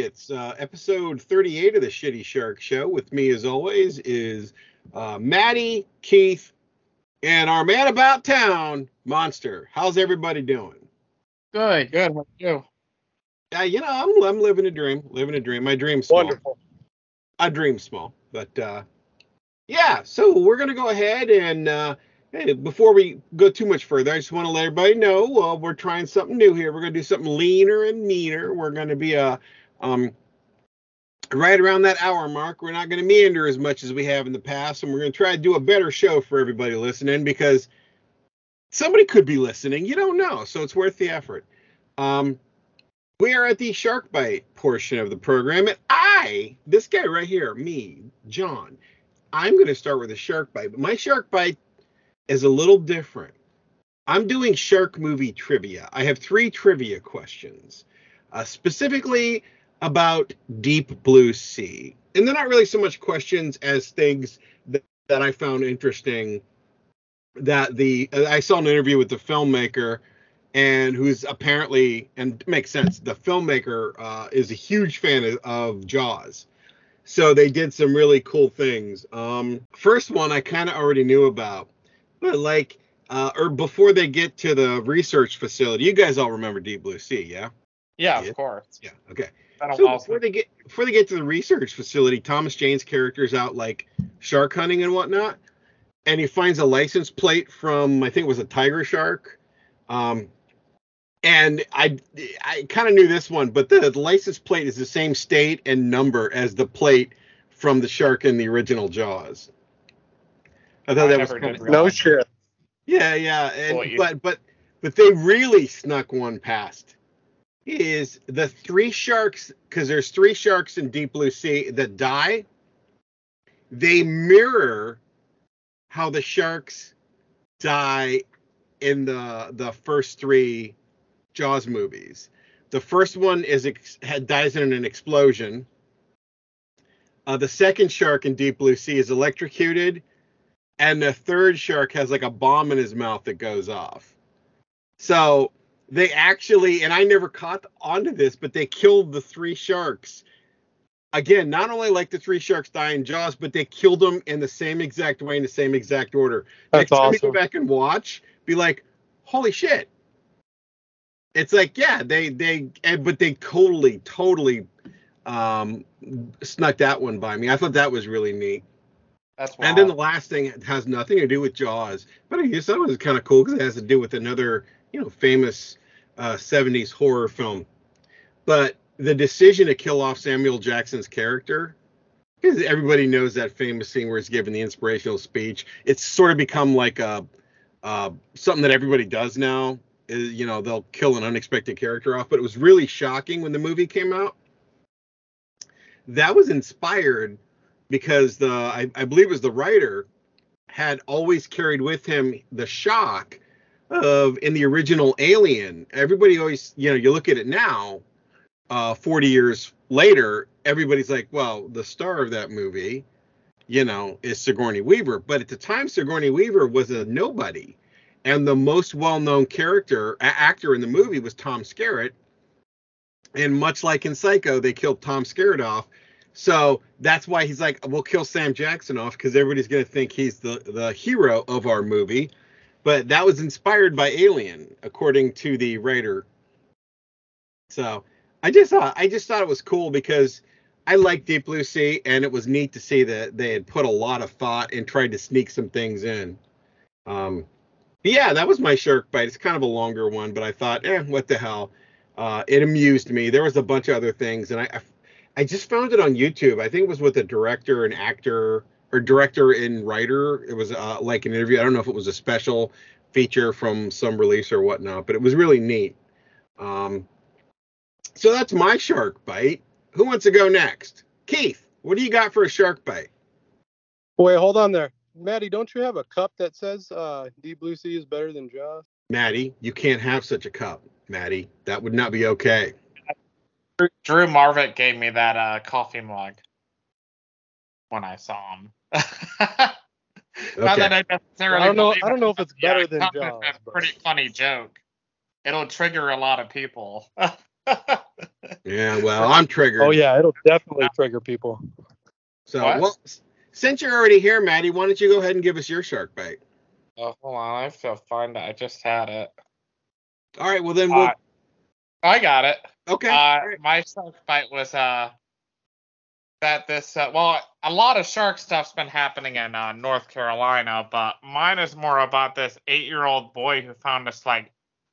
It's episode 38 of the Shitty Shark Show. With me, as always, is Maddie, Keith, and our man about town, Monster. How's everybody doing? Good. How are you? I'm living a dream. My dream's small. Wonderful. I dream small, but so we're gonna go ahead and hey, before we go too much further, I just want to let everybody know we're trying something new here. We're gonna do something leaner and meaner. We're gonna be right around that hour mark. We're not gonna meander as much as we have in the past, and we're gonna try to do a better show for everybody listening, because somebody could be listening. You don't know, so it's worth the effort. We are at the Shark Bite portion of the program, and this guy right here, me, John, I'm going to start with a Shark Bite, but my Shark Bite is a little different. I'm doing shark movie trivia. I have 3 trivia questions, specifically about Deep Blue Sea. And they're not really so much questions as things that I found interesting, that I saw an interview with the filmmaker, and who's apparently, and makes sense, the filmmaker is a huge fan of Jaws. So they did some really cool things. First one I kind of already knew about, but or before they get to the research facility, you guys all remember Deep Blue Sea, yeah? Yeah, of course. Yeah, okay. So before they get to the research facility, Thomas Jane's character is out like shark hunting and whatnot, and he finds a license plate from, I think it was a tiger shark. And I kind of knew this one, but the license plate is the same state and number as the plate from the shark in the original Jaws. I thought that was kind of no shit. Yeah, and but they really snuck one past. Is the 3 sharks, because there's 3 sharks in Deep Blue Sea that die. They mirror how the sharks die in the first 3 Jaws movies. The first one dies in an explosion. The second shark in Deep Blue Sea is electrocuted, and the third shark has like a bomb in his mouth that goes off. So they actually, and I never caught onto this, but they killed the 3 sharks. Again, not only like the 3 sharks die in Jaws, but they killed them in the same exact way, in the same exact order. That's Next time awesome. you go back and watch, be like, holy shit. It's like, yeah, but they totally snuck that one by me. I thought that was really neat. That's wild. And then the last thing has nothing to do with Jaws, but I just thought it was kind of cool because it has to do with another, famous 70s horror film. But the decision to kill off Samuel Jackson's character, because everybody knows that famous scene where he's giving the inspirational speech. It's sort of become like something that everybody does now. They'll kill an unexpected character off, but it was really shocking when the movie came out. That was inspired because I believe it was the writer had always carried with him the shock of, in the original Alien, everybody always, you look at it now, 40 years later, everybody's like, well, the star of that movie, is Sigourney Weaver. But at the time, Sigourney Weaver was a nobody. And the most well-known actor in the movie was Tom Skerritt. And much like in Psycho, they killed Tom Skerritt off. So that's why he's like, we'll kill Sam Jackson off, because everybody's going to think he's the hero of our movie. But that was inspired by Alien, according to the writer. So I just thought it was cool, because I like Deep Blue Sea, and it was neat to see that they had put a lot of thought and tried to sneak some things in. Yeah, that was my Shark Bite. It's kind of a longer one, but I thought, what the hell? It amused me. There was a bunch of other things, and I just found it on YouTube. I think it was with a director and actor, or director and writer. It was like an interview. I don't know if it was a special feature from some release or whatnot, but it was really neat. So that's my Shark Bite. Who wants to go next? Keith, what do you got for a Shark Bite? Wait, hold on there. Maddie, don't you have a cup that says Deep Blue Sea is better than Jaws? Maddie, you can't have such a cup, Maddie. That would not be okay. Drew Marvick gave me that coffee mug when I saw him. Not that I necessarily. I don't know if it's better than Jaws. That's a pretty funny joke. It'll trigger a lot of people. Yeah, well, I'm triggered. Oh yeah, it'll definitely trigger people. So, What? well, since you're already here, Maddie, why don't you go ahead and give us your shark bite? Oh, hold on, I have to find it. I just had it. All right, well then we'll. I got it. Okay. All right. My shark bite was that this well, a lot of shark stuff's been happening in North Carolina, but mine is more about this 8-year-old boy who found this like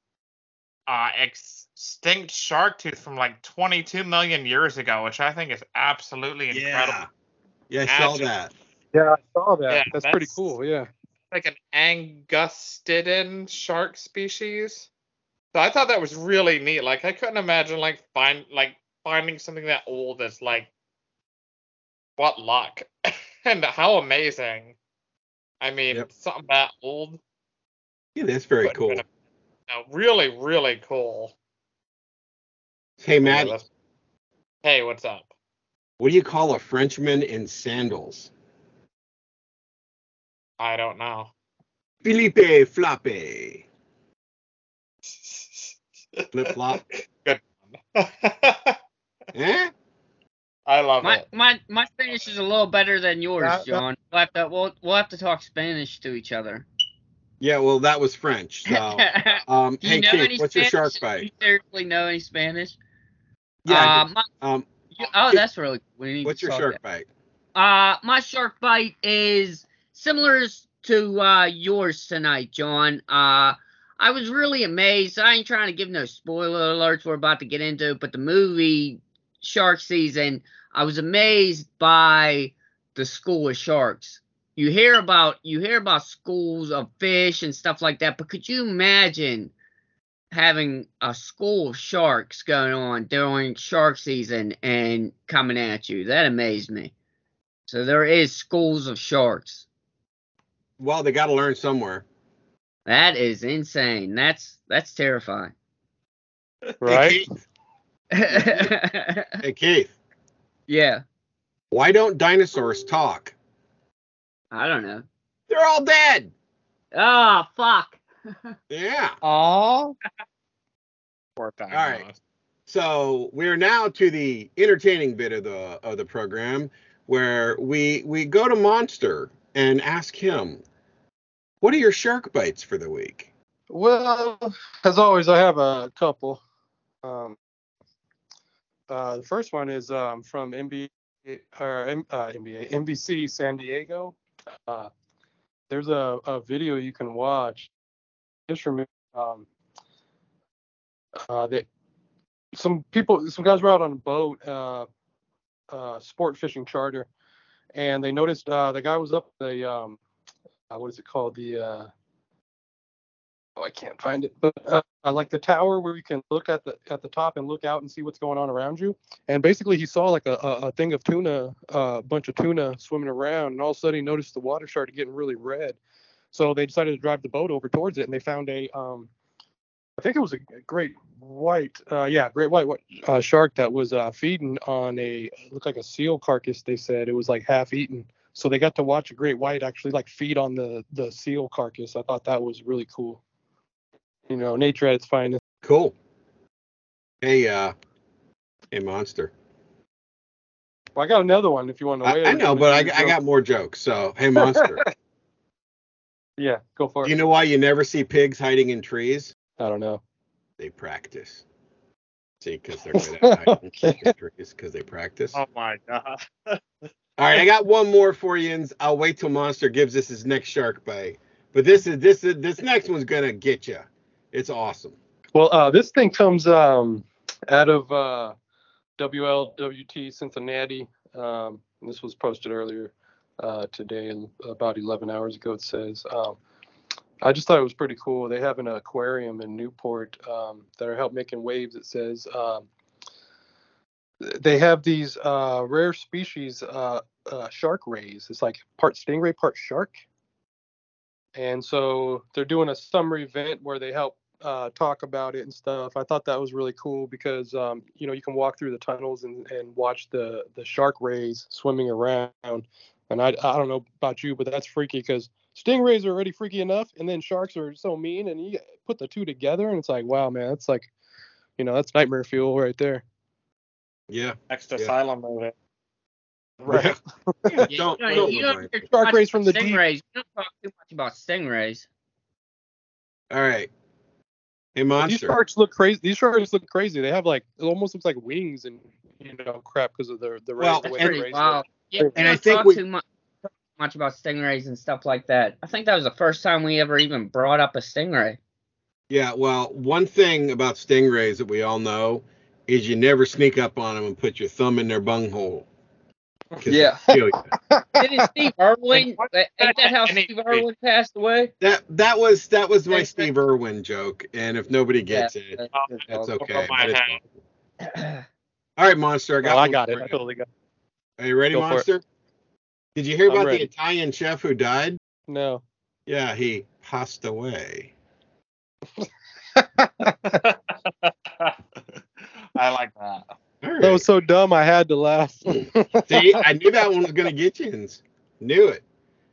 extinct shark tooth from like 22 million years ago, which I think is absolutely incredible. Yeah, I saw that. Yeah, I saw that. Yeah, that's pretty cool. Yeah. Like an Angustidin shark species. So I thought that was really neat. Like I couldn't imagine finding something that old is like what luck. And how amazing. I mean, something that old. Yeah, that's very cool. Really, really cool. Hey, Maddie. Hey, what's up? What do you call a Frenchman in sandals? I don't know. Philippe Floppe. Flip flop. Good. Eh? I love it. My Spanish is a little better than yours, John. We'll have to talk Spanish to each other. Yeah, well, that was French. So, Do you hey, know Keith, any what's Spanish? your shark bite? Do you seriously know any Spanish? Yeah. That's really cool. What's your shark bite? My shark bite is similar to yours tonight, John. I was really amazed. I ain't trying to give no spoiler alerts we're about to get into, but the movie Shark Season, I was amazed by the school of sharks. You hear about schools of fish and stuff like that, but could you imagine having a school of sharks going on during shark season and coming at you? That amazed me. So there is schools of sharks. Well, they got to learn somewhere. That is insane. That's terrifying. Right? Hey, Keith. Yeah. Why don't dinosaurs talk? I don't know. They're all dead. Oh, fuck. Yeah. Aww. Poor All right. So we're now to the entertaining bit of the program where we go to Monster and ask him, what are your shark bites for the week? Well, as always, I have a couple. The first one is from NBC San Diego. There's a video you can watch. Just from that some guys were out on a boat, sport fishing charter, and they noticed the guy was up the what is it called? I can't find it, but like the tower where you can look at the top and look out and see what's going on around you. And basically, he saw like a thing of tuna, a bunch of tuna swimming around, and all of a sudden he noticed the water started getting really red. So they decided to drive the boat over towards it, and they found I think it was a great white shark that was feeding on looked like a seal carcass. They said it was like half eaten. So they got to watch a great white actually like feed on the seal carcass. I thought that was really cool. You know, nature at its finest. Cool. Hey, Monster. Well, I got another one if you want to wait. I know, but I got more jokes. So, hey, Monster. Yeah, go for it. Do you know why you never see pigs hiding in trees? I don't know. They practice. See, because they're good at hiding in trees because they practice. Oh my god. All right, I got one more for you, and I'll wait till Monster gives us his next shark bite. But this next one's gonna get you. It's awesome. Well, this thing comes out of WLWT Cincinnati. This was posted earlier today, about 11 hours ago. It says. I just thought it was pretty cool. They have an aquarium in Newport that are help making waves. It says they have these rare species shark rays. It's like part stingray, part shark. And so they're doing a summer event where they help talk about it and stuff. I thought that was really cool because you can walk through the tunnels and watch the shark rays swimming around. And I don't know about you, but that's freaky because stingrays are already freaky enough, and then sharks are so mean, and you put the two together, and it's like, wow, man, it's like That's nightmare fuel right there. Yeah. Next Yeah. Asylum movie. Right. Yeah, You don't don't remind me. Shark rays from the deep. stingrays. You don't talk too much about stingrays. All right. Hey, These Monster. sharks look crazy. They have it almost looks like wings and crap because of the Well, way and- the rays Wow. look. Yeah, And we I don't think talk we- too much about stingrays and stuff like that. I think that was the first time we ever even brought up a stingray. Yeah, well, one thing about stingrays that we all know is you never sneak up on them and put your thumb in their bunghole. 'Cause Yeah. they'll kill you. Didn't Steve Irwin? Ain't that how Any- Steve Irwin passed away? That was my Okay. Steve Irwin joke, and if nobody gets it, that's okay. Over my But it's head. fine. All right, Monster. I one got for it. I you. totally got it. Are you ready, Go for it. Monster? Did you hear I'm about ready. the Italian chef who died? No. Yeah, he passed away. I like that. All right. That was so dumb. I had to laugh. See, I knew that one was going to get you. Knew it.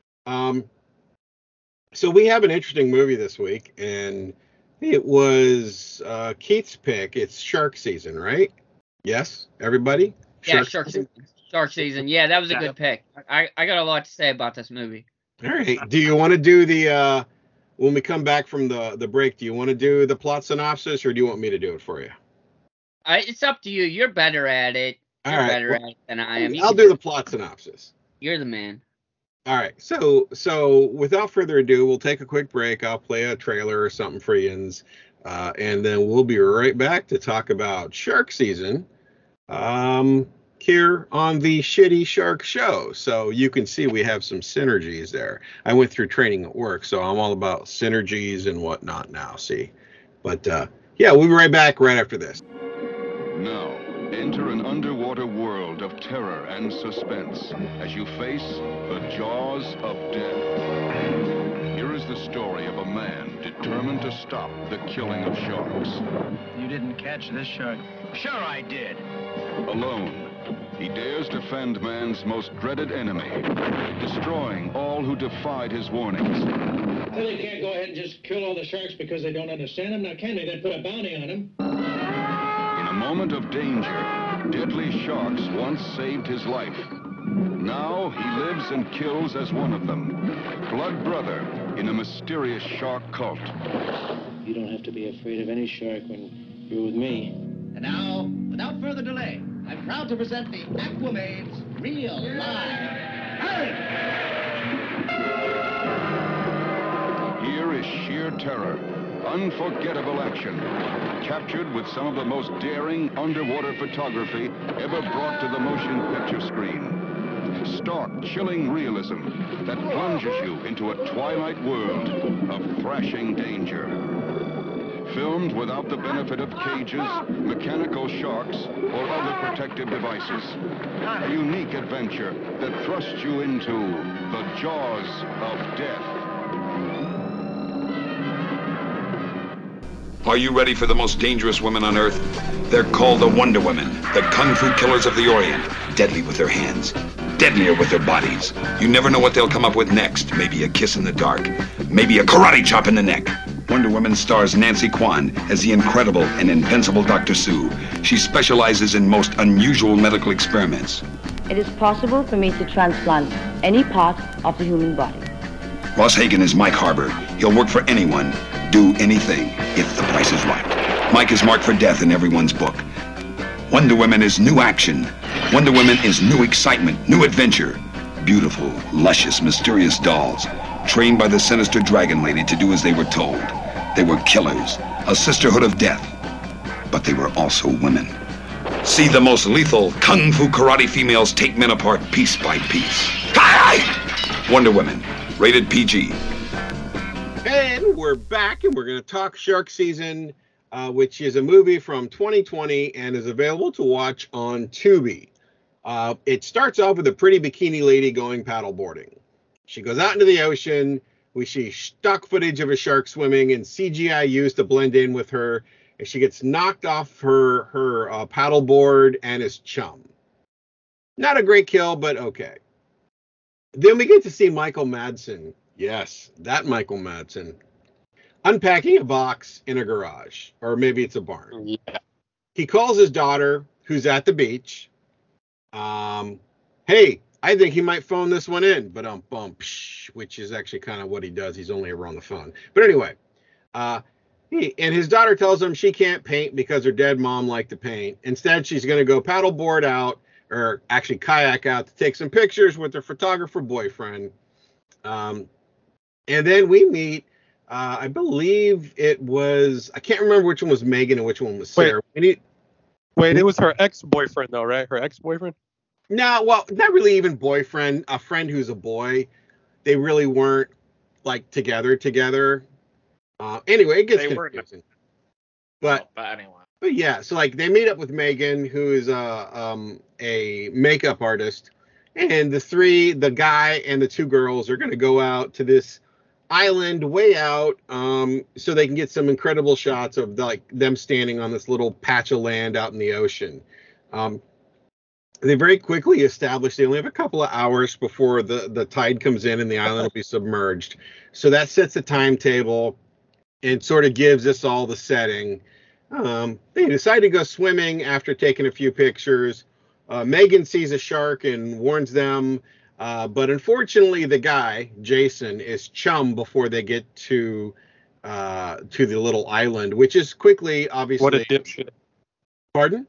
So we have an interesting movie this week, and it was Keith's pick. It's shark season, right? Yes, everybody? Yeah, shark season. Shark season. Yeah, that was a good pick. I got a lot to say about this movie. All right. Do you want to do the when we come back from the break, do you want to do the plot synopsis, or do you want me to do it for you? It's up to you. You're better at it. All You're right. better Well, at it than I am. I'll do the plot synopsis. You're the man. All right. So without further ado, we'll take a quick break. I'll play a trailer or something for yins, and then we'll be right back to talk about shark season here on the Shitty Shark Show. So you can see we have some synergies there. I went through training at work, so I'm all about synergies and whatnot now. See, but yeah, we'll be right back right after this. Now, enter an underwater world of terror and suspense as you face the jaws of death. Here is the story of a man determined to stop the killing of sharks. You didn't catch this shark. Sure I did. Alone, he dares defend man's most dreaded enemy, destroying all who defied his warnings. Well, they can't go ahead and just kill all the sharks because they don't understand them. Now, can they? Then put a bounty on them. In a moment of danger, deadly sharks once saved his life. Now he lives and kills as one of them, blood brother in a mysterious shark cult. You don't have to be afraid of any shark when you're with me. And now, without further delay, I'm proud to present the Aquamaids Real Live. Here is sheer terror, unforgettable action, captured with some of the most daring underwater photography ever brought to the motion picture screen. Stark, chilling realism that plunges you into a twilight world of thrashing danger. Filmed without the benefit of cages, mechanical sharks, or other protective devices. A unique adventure that thrusts you into the jaws of death. Are you ready for the most dangerous women on Earth? They're called the Wonder Women, the Kung Fu killers of the Orient. Deadly with their hands, deadlier with their bodies. You never know what they'll come up with next. Maybe a kiss in the dark. Maybe a karate chop in the neck. Wonder Woman stars Nancy Kwan as the incredible and invincible Dr. Sue. She specializes in most unusual medical experiments. It is possible for me to transplant any part of the human body. Ross Hagen is Mike Harbour. He'll work for anyone, do anything, if the price is right. Mike is marked for death in everyone's book. Wonder Woman is new action. Wonder Woman is new excitement, new adventure. Beautiful, luscious, mysterious dolls, trained by the sinister Dragon Lady to do as they were told. They were killers, a sisterhood of death, but they were also women. See the most lethal Kung Fu karate females take men apart piece by piece. Wonder Woman, rated PG. And we're back, and we're going to talk Shark Season, which is a movie from 2020 and is available to watch on Tubi. It starts off with a pretty bikini lady going paddleboarding. She goes out into the ocean. We see stock footage of a shark swimming and CGI used to blend in with her. And she gets knocked off her paddleboard and is chum. Not a great kill, but okay. Then we get to see Michael Madsen. Yes, that Michael Madsen. Unpacking a box in a garage. Or maybe it's a barn. Yeah. he calls his daughter, who's at the beach. Hey, I think he might phone this one in, but which is actually kind of what he does. He's only ever on the phone. But anyway, his daughter tells him she can't paint because her dead mom liked to paint. Instead, she's going to go paddleboard out, or actually kayak out, to take some pictures with her photographer boyfriend. And then we meet, I believe it was, I can't remember which one was Megan and which one was Sarah. Wait, it was her ex-boyfriend though, right? Her ex-boyfriend? No, well, not really even boyfriend, a friend who's a boy. They really weren't like together. Anyway, it gets confusing. But anyway. But yeah, so like they meet up with Megan, who is a makeup artist, and the guy and the two girls are going to go out to this island way out, so they can get some incredible shots of them standing on this little patch of land out in the ocean. They very quickly establish they only have a couple of hours before the tide comes in and the island will be submerged. So that sets the timetable and sort of gives us all the setting. They decide to go swimming after taking a few pictures. Megan sees a shark and warns them. But unfortunately, the guy, Jason, is chum before they get to the little island, which is quickly, obviously. What a dipshit. Pardon?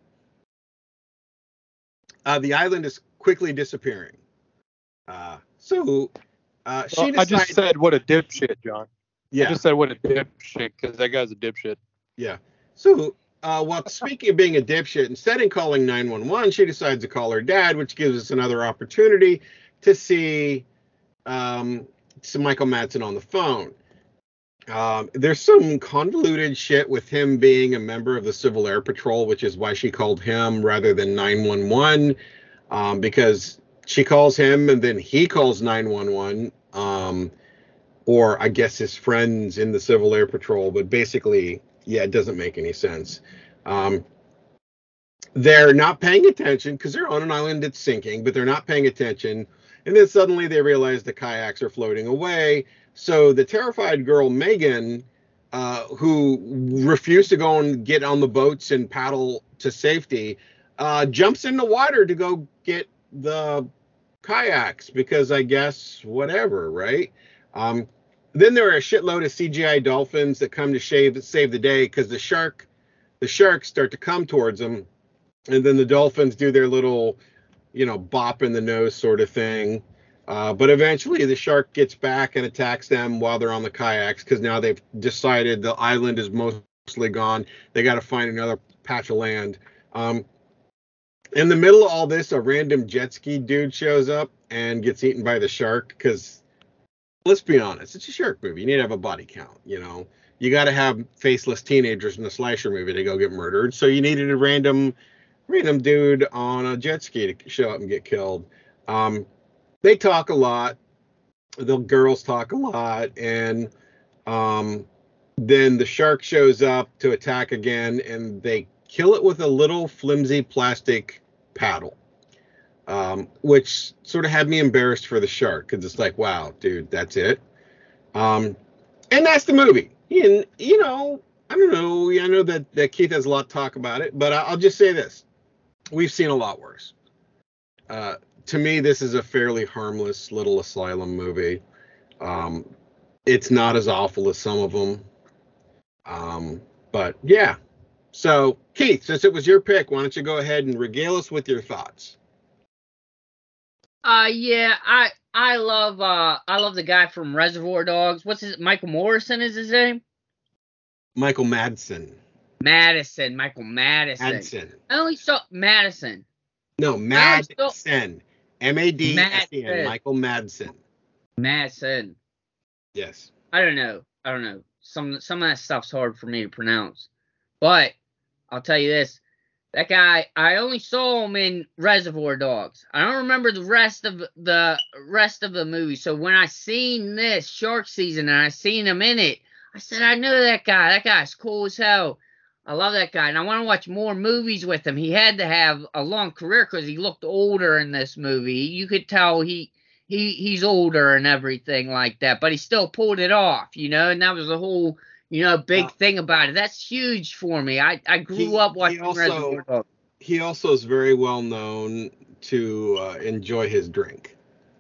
The island is quickly disappearing. She decides, I just said what a dipshit, John. Yeah. I just said what a dipshit because that guy's a dipshit. Yeah. So, speaking of being a dipshit, instead of calling 911, she decides to call her dad, which gives us another opportunity to see some Michael Madsen on the phone. There's some convoluted shit with him being a member of the Civil Air Patrol, which is why she called him rather than 911, because she calls him and then he calls 911, or I guess his friends in the Civil Air Patrol. But basically, yeah, it doesn't make any sense. They're not paying attention because they're on an island that's sinking, but they're not paying attention. And then suddenly they realize the kayaks are floating away. So the terrified girl, Megan, who refused to go and get on the boats and paddle to safety, jumps in the water to go get the kayaks because I guess whatever, right? Then there are a shitload of CGI dolphins that come to save the day because the sharks start to come towards them. And then the dolphins do their little, bop in the nose sort of thing. But eventually the shark gets back and attacks them while they're on the kayaks because now they've decided the island is mostly gone. They got to find another patch of land. In the middle of all this, a random jet ski dude shows up and gets eaten by the shark because, let's be honest, it's a shark movie. You need to have a body count, You got to have faceless teenagers in a slasher movie to go get murdered. So you needed a random dude on a jet ski to show up and get killed. They talk a lot. The girls talk a lot. And then the shark shows up to attack again, and they kill it with a little flimsy plastic paddle, which sort of had me embarrassed for the shark because it's like, wow, dude, that's it. And that's the movie. And, I don't know. I know that Keith has a lot to talk about it, but I'll just say this. We've seen a lot worse. To me, this is a fairly harmless little asylum movie. It's not as awful as some of them. But yeah. So, Keith, since it was your pick, why don't you go ahead and regale us with your thoughts? Yeah, I love the guy from Reservoir Dogs. What's his Michael Morrison is his name? Michael Madsen. Michael Madison. Madsen. I only saw Madison. No, Madsen. M-A-D-S-E-N. Michael Madsen. Madsen. Yes. I don't know. Some of that stuff's hard for me to pronounce. But I'll tell you this. That guy, I only saw him in Reservoir Dogs. I don't remember the rest of the movie. So when I seen this Shark Season and I seen him in it, I said, I know that guy. That guy's cool as hell. I love that guy, and I want to watch more movies with him. He had to have a long career because he looked older in this movie. You could tell he's older and everything like that, but he still pulled it off, and that was the whole big thing about it. That's huge for me. I grew up watching Reservoir Dogs. He also is very well known to enjoy his drink.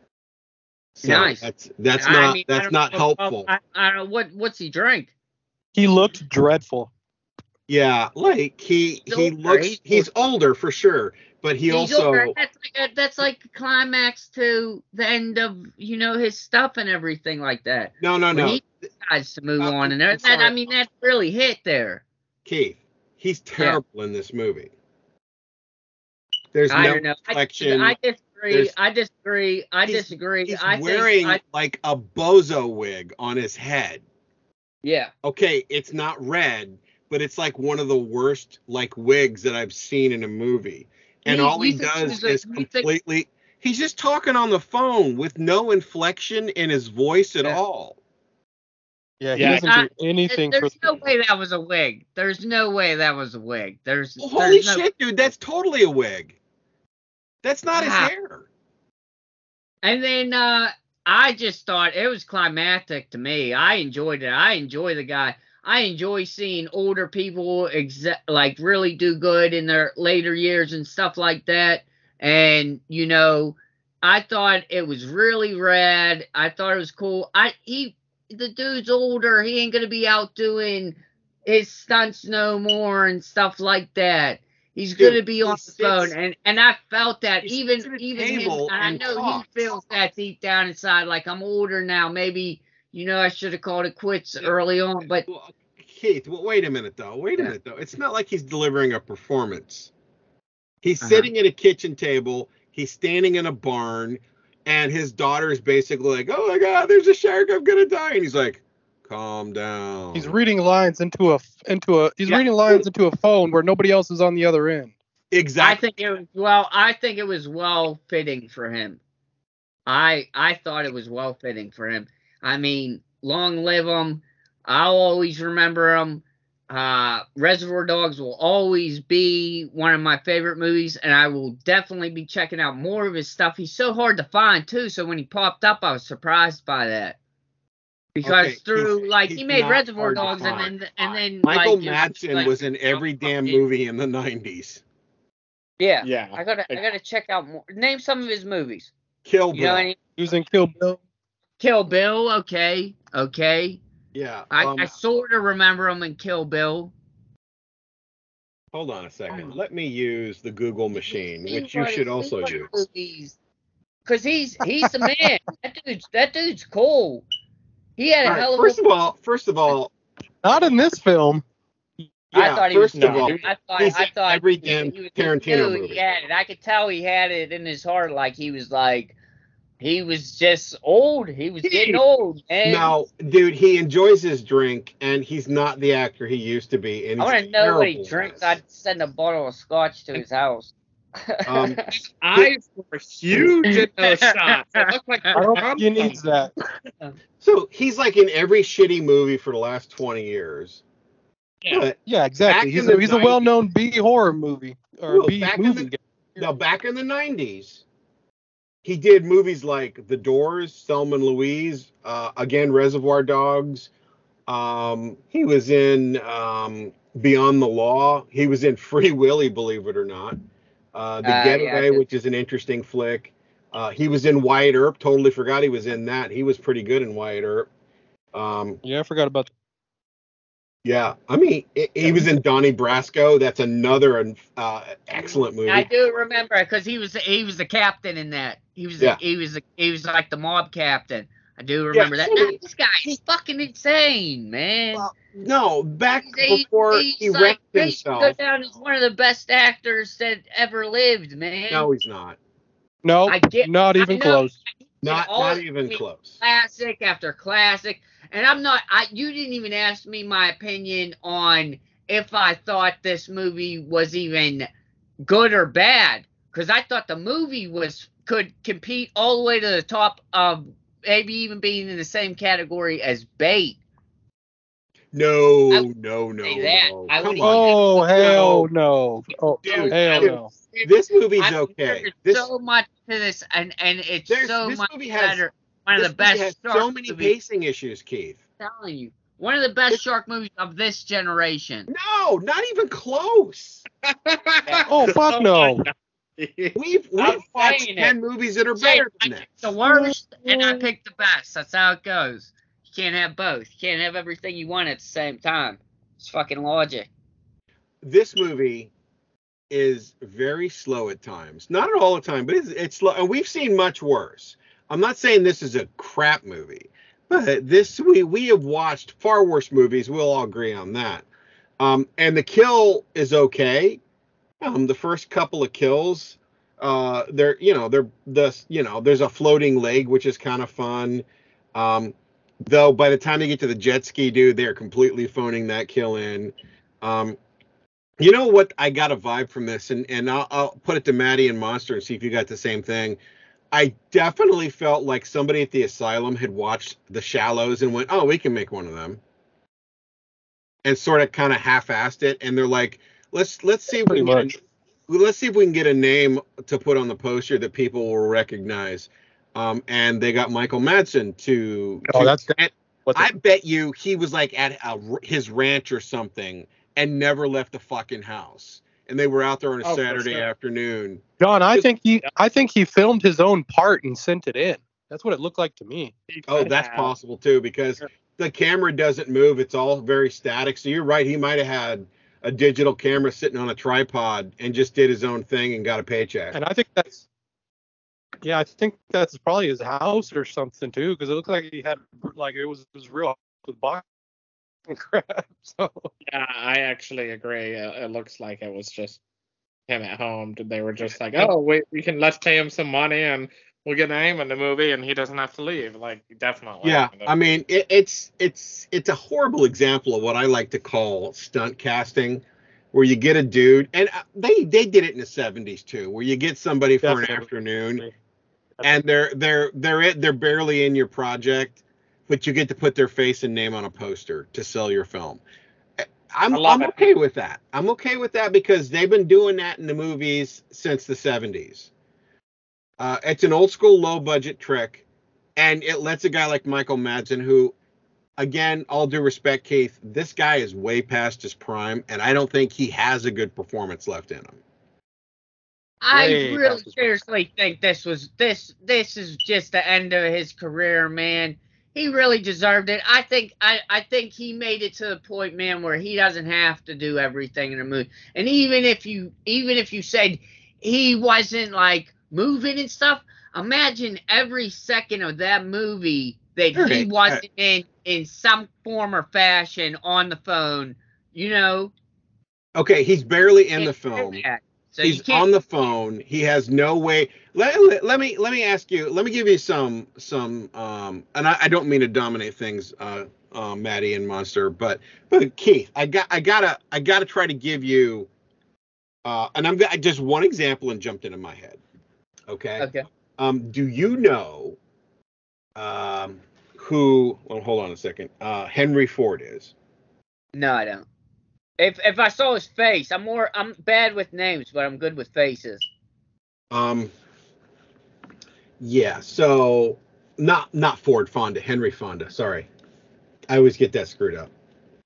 So Nice. That's not helpful. I don't know what's he drink. He looked dreadful. Yeah, like he's older for sure, but he's also older. That's like the climax to the end of his stuff and everything like that. No. He decides to move on, and that really hit there. Keith, he's terrible in this movie. There's no reflection. I disagree. I disagree. He's wearing like a bozo wig on his head. Yeah. Okay, it's not red, but it's like one of the worst like wigs that I've seen in a movie. And all he does is completely he's just talking on the phone with no inflection in his voice at all. Yeah, he doesn't do anything. There's no way that was a wig. There's no way that was a wig. Holy shit, dude, that's totally a wig. That's not his hair. And then I just thought it was climactic to me. I enjoyed it. I enjoy the guy. I enjoy seeing older people really do good in their later years and stuff like that. And I thought it was really rad. I thought it was cool. The dude's older. He ain't gonna be out doing his stunts no more and stuff like that. He's gonna be on the phone, and I felt that even him. And I know he feels that deep down inside, like I'm older now. Maybe I should have called it quits early on. But Keith, wait a minute though. It's not like he's delivering a performance. He's sitting at a kitchen table. He's standing in a barn, and his daughter is basically like, "Oh my God, there's a shark! I'm gonna die!" And he's like, "Calm down." He's reading lines into a phone where nobody else is on the other end. Exactly. I think it was well fitting for him. I thought it was well fitting for him. I mean, long live him. I'll always remember him. Reservoir Dogs will always be one of my favorite movies, and I will definitely be checking out more of his stuff. He's so hard to find too, so when he popped up, I was surprised by that. Because he made Reservoir Dogs and then Michael Madsen was in every damn movie in the 90s. Yeah. I gotta check out more. Name some of his movies. Kill Bill. He was in Kill Bill. Kill Bill, okay. Yeah. I sort of remember him in Kill Bill. Hold on a second. Let me use the Google machine, which you should also use. Because he's the man. That dude's cool. He had a hell of a... First of all, not in this film. Yeah, I thought he was I thought every damn Tarantino movie. He had it. I could tell he had it in his heart, like he was just old. He was getting old. Man. No, dude, he enjoys his drink, and he's not the actor he used to be. And I want to know what he drinks. I'd send a bottle of scotch to his house. His eyes were huge in those shots. It looked like I don't think he needs that. So he's like in every shitty movie for the last 20 years. Yeah, exactly. He's a well-known B horror movie B movie. Back in the 90s, he did movies like The Doors, Thelma and Louise, again Reservoir Dogs. He was in Beyond the Law. He was in Free Willy, believe it or not. The Getaway, which is an interesting flick. He was in Wyatt Earp. Totally forgot he was in that. He was pretty good in Wyatt Earp. I forgot about that. Yeah, I mean, he was in Donnie Brasco. That's another excellent movie. I do remember because he was the captain in that. He was like the mob captain. I do remember that. This guy is fucking insane, man. Well, no, before he wrecked himself. He's go down as one of the best actors that ever lived, man. No, he's not. No, not even close. Not even close. Classic after classic. And you didn't even ask me my opinion on if I thought this movie was even good or bad. Because I thought the movie could compete all the way to the top of maybe even being in the same category as Bait. No. Oh, hell no. Oh, dude, hell no. This movie's okay. There's so much to this, and it's so much better. One of the best. Has so many pacing issues, Keith. I'm telling you, One of the best shark movies of this generation. No, not even close. Oh, fuck no. We've I'm watched saying 10 it. movies that are Say, better I than picked this. the worst and I picked the best. That's how it goes. You can't have both. You can't have everything you want at the same time. It's fucking logic. This movie is very slow at times. Not at all the time, but it's slow. And we've seen much worse. I'm not saying this is a crap movie, but we have watched far worse movies. We'll all agree on that. And the kill is okay. The first couple of kills, there's a floating leg, which is kind of fun. Though by the time you get to the jet ski dude, they're completely phoning that kill in. You know what? I got a vibe from this, and I'll put it to Maddie and Monster and see if you got the same thing. I definitely felt like somebody at the asylum had watched The Shallows and went, "Oh, we can make one of them," and sort of kind of half-assed it. And they're like, let's see if we can get a name to put on the poster that people will recognize. And they got Michael Madsen to. I bet you he was like at his ranch or something and never left the fucking house. And they were out there on a Saturday afternoon. John, I think he filmed his own part and sent it in. That's what it looked like to me. Oh, that's possible too, because the camera doesn't move. It's all very static. So you're right. He might have had a digital camera sitting on a tripod and just did his own thing and got a paycheck. And I think that's probably his house or something too, because it looked like he had it was real with box and crap. So yeah, I actually agree. It looks like it was just him at home. They were just like, oh, wait, let's pay him some money and we'll get a name in the movie and he doesn't have to leave. Like, definitely. Yeah, I mean, it's a horrible example of what I like to call stunt casting, where you get a dude, and they did it in the 70s too, where you get somebody for an afternoon, and they're barely in your project, but you get to put their face and name on a poster to sell your film. I'm okay with that. I'm okay with that because they've been doing that in the movies since the 70s. It's an old school, low budget trick, and it lets a guy like Michael Madsen, who, again, all due respect, Keith, this guy is way past his prime, and I don't think he has a good performance left in him. I really seriously think this is just the end of his career, man. He really deserved it. I think he made it to the point, man, where he doesn't have to do everything in a movie. And even if you said he wasn't like moving and stuff, imagine every second of that movie that he wasn't in some form or fashion on the phone, you know. Okay, he's barely in the film. So he's on the phone. He has no way. Let me ask you. Let me give you some. And I don't mean to dominate things, Maddie and Monster, but Keith, I gotta try to give you. And I'm just one example and jumped into my head. Okay. Okay. Do you know who? Well, hold on a second. Henry Ford is. No, I don't. If I saw his face, I'm bad with names, but I'm good with faces. Yeah. So not Ford, Fonda, Henry Fonda. Sorry, I always get that screwed up.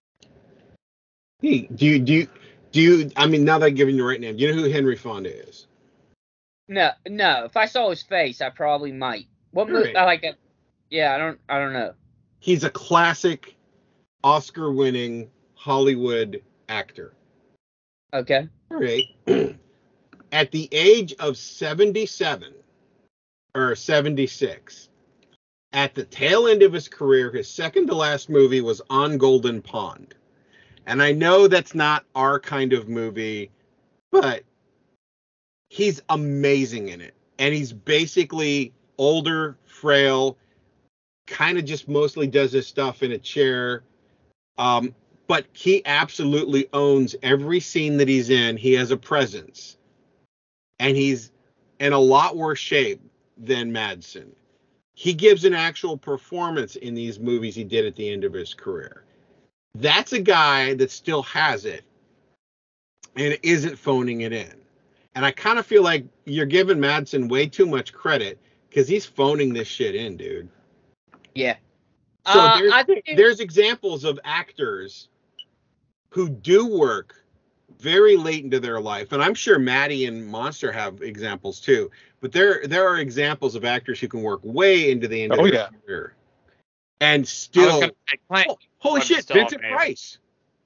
Hey, do you? I mean, now that I'm giving you the right name, you know who Henry Fonda is? No. If I saw his face, I probably might. What movie? I like that. Yeah, I don't know. He's a classic, Oscar-winning Hollywood actor. Okay. All right. At the age of 77 or 76, at the tail end of his career, his second to last movie was On Golden Pond. And I know that's not our kind of movie, but he's amazing in it. And he's basically older, frail, kind of just mostly does his stuff in a chair. But he absolutely owns every scene that he's in. He has a presence. And he's in a lot worse shape than Madsen. He gives an actual performance in these movies he did at the end of his career. That's a guy that still has it and isn't phoning it in. And I kind of feel like you're giving Madsen way too much credit because he's phoning this shit in, dude. Yeah. So I think there's examples of actors who do work very late into their life, and I'm sure Maddie and Monster have examples too. But there are examples of actors who can work way into the end of their career, and still. Holy shit, Vincent Price.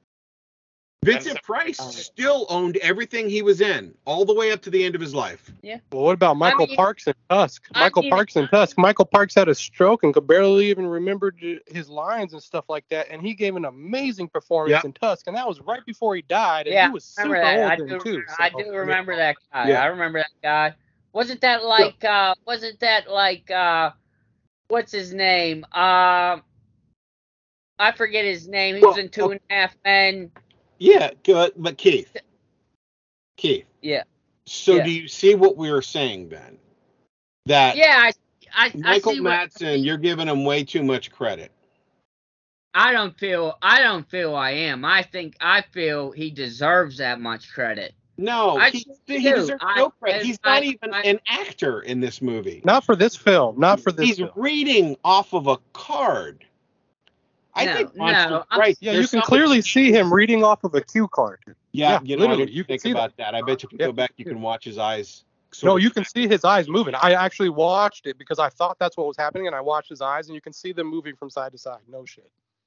Vincent Price still owned everything he was in, all the way up to the end of his life. Yeah. Well, what about Michael Parks in Tusk? Michael Parks had a stroke and could barely even remember his lines and stuff like that, and he gave an amazing performance in Tusk, and that was right before he died, and he was super old then too. I do remember that guy. Yeah. I remember that guy. Wasn't that like what's his name? I forget his name. He was in 2.5 Men. Yeah, good, but Keith. Yeah. So do you see what we were saying then? That Michael Madsen, you're giving him way too much credit. I don't feel I am. I feel he deserves that much credit. No, he deserves no credit. He's not even an actor in this movie. Not for this film. He's reading off of a card. I think Monster Price. Yeah, you can clearly see him reading off of a cue card. Yeah, literally. You can think about that. I bet you can go back. You can watch his eyes. No, you can see his eyes moving. I actually watched it because I thought that's what was happening, and I watched his eyes, and you can see them moving from side to side. No shit.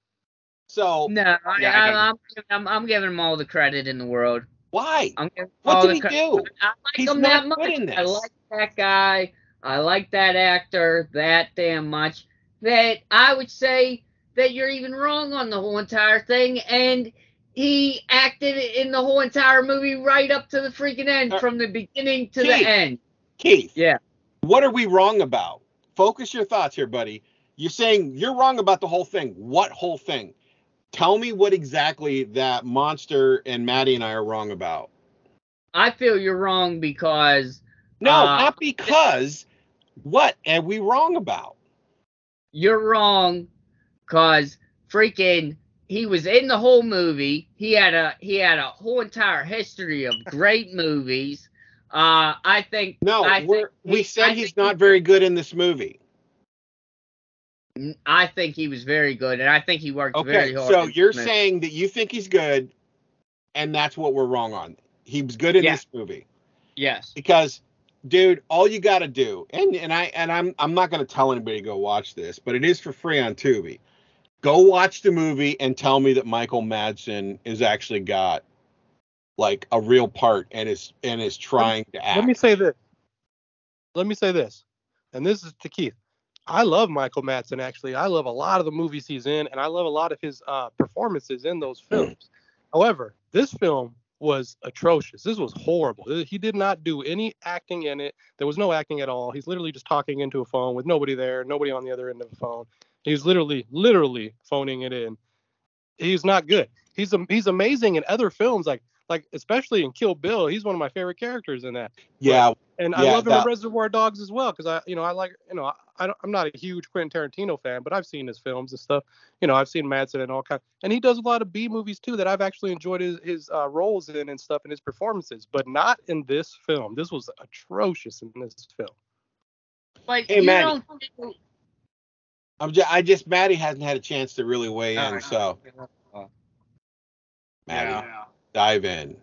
So no, I'm giving him all the credit in the world. Why? What did he do? I like him that much. I like that guy. I like that actor that damn much that I would say that you're even wrong on the whole entire thing, and he acted in the whole entire movie right up to the freaking end, from the beginning to the end. Keith. Yeah. What are we wrong about? Focus your thoughts here, buddy. You're saying you're wrong about the whole thing. What whole thing? Tell me what exactly that Monster and Maddie and I are wrong about. I feel you're wrong because... No, not because. What are we wrong about? You're wrong because freaking he was in the whole movie. He had a whole entire history of great movies. I think we said he's not very good in this movie. I think he was very good, and I think he worked very hard. So you're saying that you think he's good, and that's what we're wrong on. He was good in this movie. Yes. Because, dude, all you got to do, and I'm not going to tell anybody to go watch this, but it is for free on Tubi. Go watch the movie and tell me that Michael Madsen is actually got like a real part and is trying to act. Let me say this, and this is to Keith. I love Michael Madsen, actually. I love a lot of the movies he's in, and I love a lot of his performances in those films. However, this film was atrocious. This was horrible. He did not do any acting in it. There was no acting at all. He's literally just talking into a phone with nobody there, nobody on the other end of the phone. He's literally phoning it in. He's not good. He's amazing in other films, like especially in Kill Bill. He's one of my favorite characters in that. Yeah. And I love him in Reservoir Dogs as well, because I'm not a huge Quentin Tarantino fan, but I've seen his films and stuff. I've seen Madsen and all kinds, and he does a lot of B movies too that I've actually enjoyed his roles in and stuff and his performances, but not in this film. This was atrocious in this film. Like, hey, Maddie. Maddie hasn't had a chance to really weigh in, so Maddie, dive in.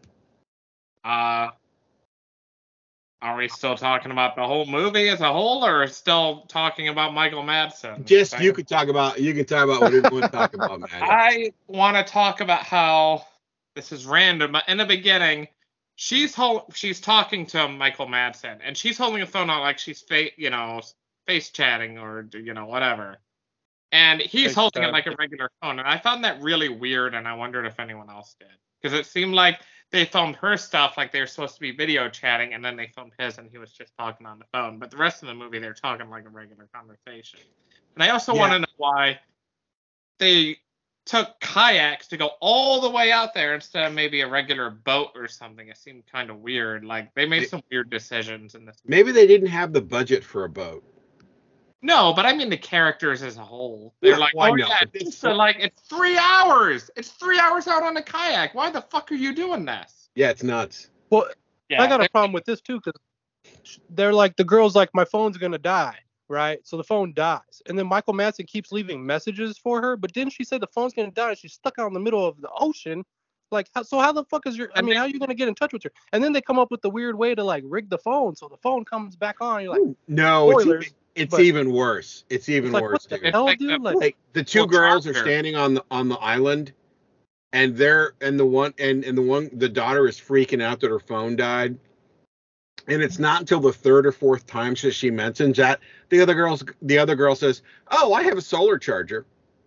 Are we still talking about the whole movie as a whole, or still talking about Michael Madsen? Just you can talk about whatever you want to talk about, Maddie. I want to talk about how this is random, but in the beginning, she's talking to Michael Madsen, and she's holding a phone out like she's face chatting or whatever. And he's holding it like a regular phone. And I found that really weird, and I wondered if anyone else did. Because it seemed like they filmed her stuff like they were supposed to be video chatting, and then they filmed his, and he was just talking on the phone. But the rest of the movie, they're talking like a regular conversation. And I also want to know why they took kayaks to go all the way out there instead of maybe a regular boat or something. It seemed kind of weird. Like, they made some weird decisions in this movie. Maybe they didn't have the budget for a boat. No, but I mean the characters as a whole. They're like, it's 3 hours. It's 3 hours out on a kayak. Why the fuck are you doing this? Yeah, it's nuts. Well, I got a problem with this too, because they're like, the girl's like, my phone's gonna die. right? So the phone dies. And then Michael Madsen keeps leaving messages for her, but didn't she say the phone's going to die and she's stuck out in the middle of the ocean? Like, how the fuck is how are you going to get in touch with her? And then they come up with the weird way to, like, rig the phone so the phone comes back on. You're like, no, it's even worse. It's even like, worse. What the hell, dude? Like the two girls are standing on the island, and the daughter is freaking out that her phone died. And it's not until the third or fourth time she mentions that the other girl says, "Oh, I have a solar charger."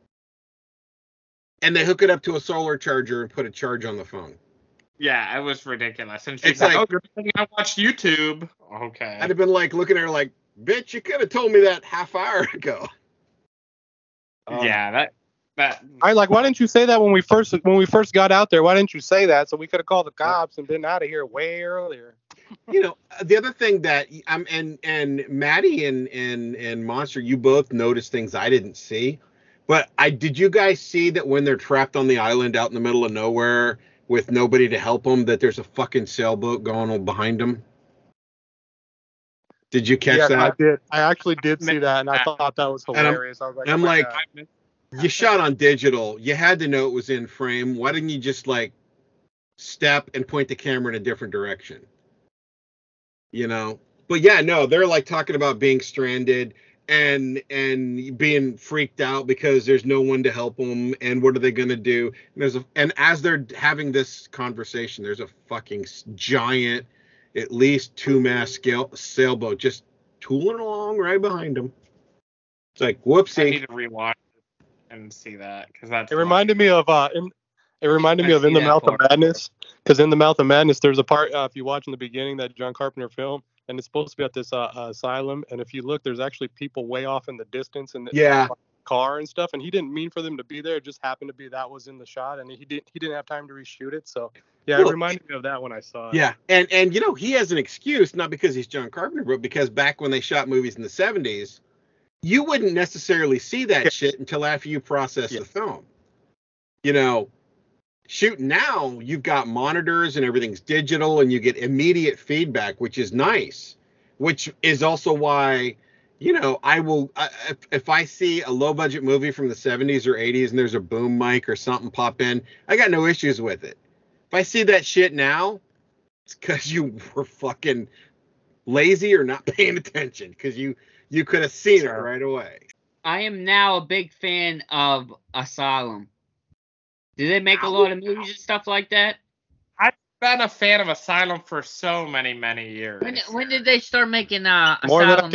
And they hook it up to a solar charger and put a charge on the phone. Yeah, it was ridiculous. And she's like, "Oh, you're thinking I watch YouTube." Okay. I'd have been like looking at her like, "Bitch, you could have told me that half hour ago." Yeah, that. I like. Why didn't you say that when we first got out there? Why didn't you say that so we could have called the cops and been out of here way earlier? You know, the other thing that and Maddie and Monster, you both noticed things I didn't see. But did you guys see that when they're trapped on the island out in the middle of nowhere with nobody to help them, that there's a fucking sailboat going on behind them? Did you catch that? I did. I actually did see that, and I thought that was hilarious. I'm like, you shot on digital. You had to know it was in frame. Why didn't you just like step and point the camera in a different direction? You know? But yeah, no, they're like talking about being stranded and being freaked out because there's no one to help them, and what are they going to do? And as they're having this conversation, there's a fucking giant, at least 2-mast sailboat just tooling along right behind them. It's like, whoopsie. I need to rewatch it and see that, because that's. It reminded me of In the Mouth of Madness, because in the Mouth of Madness there's a part if you watch in the beginning, that John Carpenter film, and it's supposed to be at this asylum, and if you look, there's actually people way off in the distance in the car and stuff, and he didn't mean for them to be there. It just happened to be that was in the shot, and he didn't have time to reshoot it. So yeah, it reminded me of that when I saw it. Yeah, and you know, he has an excuse, not because he's John Carpenter, but because back when they shot movies in the 70s, you wouldn't necessarily see that shit until after you process the film. You know, shooting now, you've got monitors and everything's digital, and you get immediate feedback, which is nice, which is also why, you know, if I see a low budget movie from the 70s or 80s and there's a boom mic or something pop in, I got no issues with it. If I see that shit now, it's because you were fucking lazy or not paying attention, because you could have seen it right away. I am now a big fan of Asylum. Do they make a lot of movies and stuff like that? I've been a fan of Asylum for so many years. When did they start making Asylum?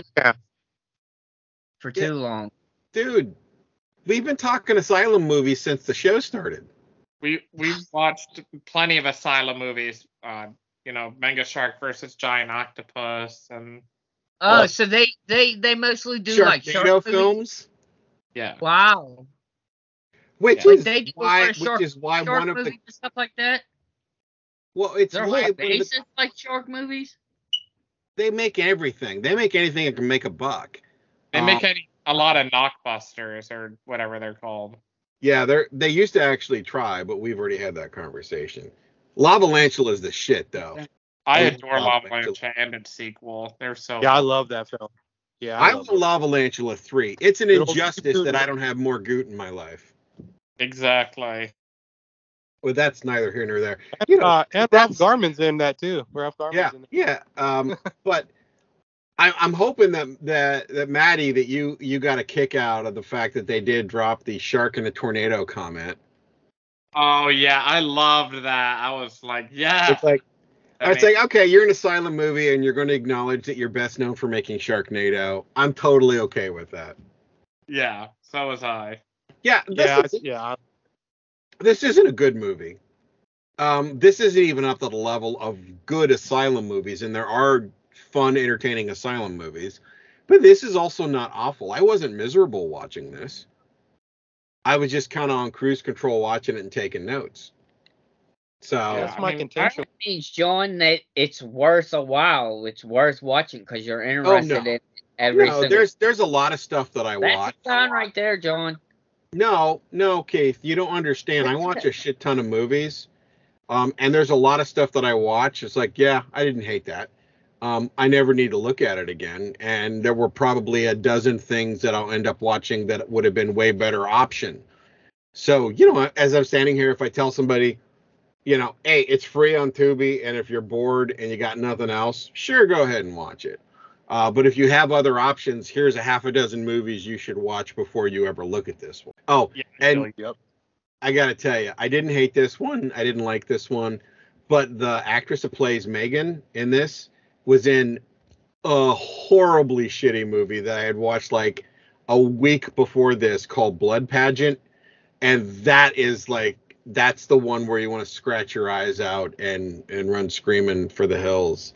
For too long. Dude, we've been talking Asylum movies since the show started. We've watched plenty of Asylum movies. You know, Mega Shark versus Giant Octopus, and so they mostly do like Sharknado films. Yeah. Wow. Which is why one of the stuff like that. Well, it's why basis like shark movies. They make everything. They make anything that can make a buck. They make a lot of knockbusters or whatever they're called. Yeah, they used to actually try, but we've already had that conversation. Lavalantula is the shit, though. I adore Lavalantula and its sequel. They're so. Yeah, I love that film. Yeah, I love Lavalantula 3. It's an injustice that I don't have more goot in my life. Exactly. Well, that's neither here nor there. You know, and Ralph Garman's in that too. Ralph Garman's in it. Yeah. But I'm hoping that Maddie, that you got a kick out of the fact that they did drop the shark in a tornado comment. Oh yeah, I loved that. I was like, yeah. It's like, okay, you're an Asylum movie and you're going to acknowledge that you're best known for making Sharknado. I'm totally okay with that. Yeah, so was I. Yeah. This isn't a good movie. This isn't even up to the level of good Asylum movies, and there are fun, entertaining Asylum movies. But this is also not awful. I wasn't miserable watching this. I was just kind of on cruise control watching it and taking notes. So that's my contention. That means, John, that it's worth a while. It's worth watching because you're interested in every single. There's a lot of stuff that I watch. That's a sign right there, John. No, Keith, you don't understand. I watch a shit ton of movies, and there's a lot of stuff that I watch. It's like, yeah, I didn't hate that. I never need to look at it again. And there were probably a dozen things that I'll end up watching that would have been way better option. So, as I'm standing here, if I tell somebody, hey, it's free on Tubi, and if you're bored and you got nothing else, sure, go ahead and watch it. But if you have other options, here's a half a dozen movies you should watch before you ever look at this one. Oh, Yeah, and Yep. I got to tell you, I didn't hate this one. I didn't like this one. But the actress that plays Megan in this was in a horribly shitty movie that I had watched like a week before this called Blood Pageant. And that's the one where you want to scratch your eyes out and run screaming for the hills.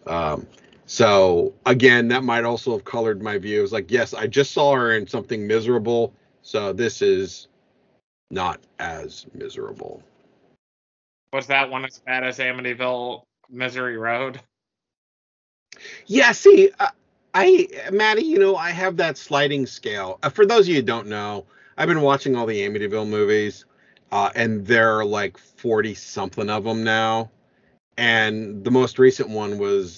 So again, that might also have colored my view. It was like, yes, I just saw her in something miserable, so this is not as miserable. Was that one as bad as Amityville Misery Road? Yeah, see, Maddie, I have that sliding scale. For those of you who don't know, I've been watching all the Amityville movies, and there are like 40 something of them now. And the most recent one was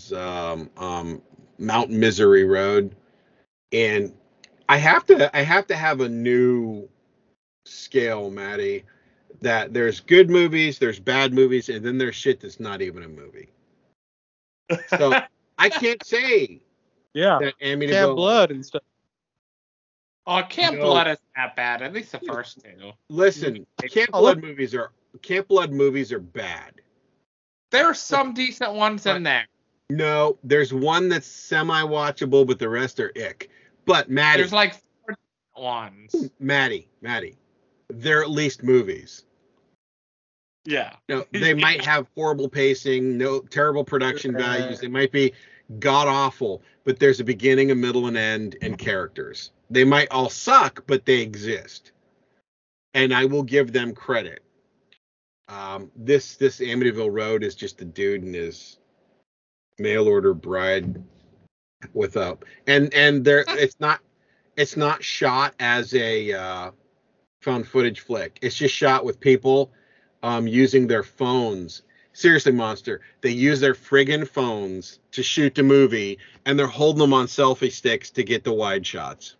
Mount Misery Road, and I have to have a new scale, Maddie. That there's good movies, there's bad movies, and then there's shit that's not even a movie. So I can't say Yeah. that Amityville. Camp Blood and stuff. Oh, Camp No. Blood isn't that bad. At least the first two. Listen, Camp Blood movies are bad. There are some decent ones in there. No, there's one that's semi-watchable, but the rest are ick. But Maddie, There's like 4 ones. Maddie, they're at least movies. Yeah. They might have horrible pacing, no terrible production values. They might be god awful, but there's a beginning, a middle, and end, and characters. They might all suck, but they exist, and I will give them credit. This Amityville Road is just a dude and his mail order bride with a and there it's not shot as a found footage flick. It's just shot with people using their phones. Seriously, Monster, they use their friggin' phones to shoot the movie, and they're holding them on selfie sticks to get the wide shots.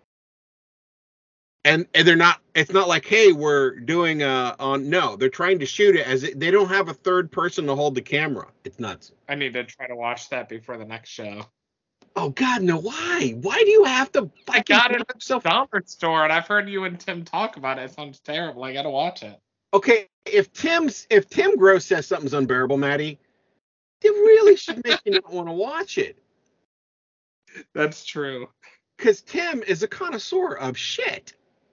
And they're not. It's not like, hey, we're doing no, they're trying to shoot it as they don't have a third person to hold the camera. It's nuts. I need to try to watch that before the next show. Oh God, no! Why? Why do you have to? I got it at the dollar store, and I've heard you and Tim talk about it. It sounds terrible. I gotta watch it. Okay, if Tim Gross says something's unbearable, Maddie, it really should make you not want to watch it. That's true. Because Tim is a connoisseur of shit.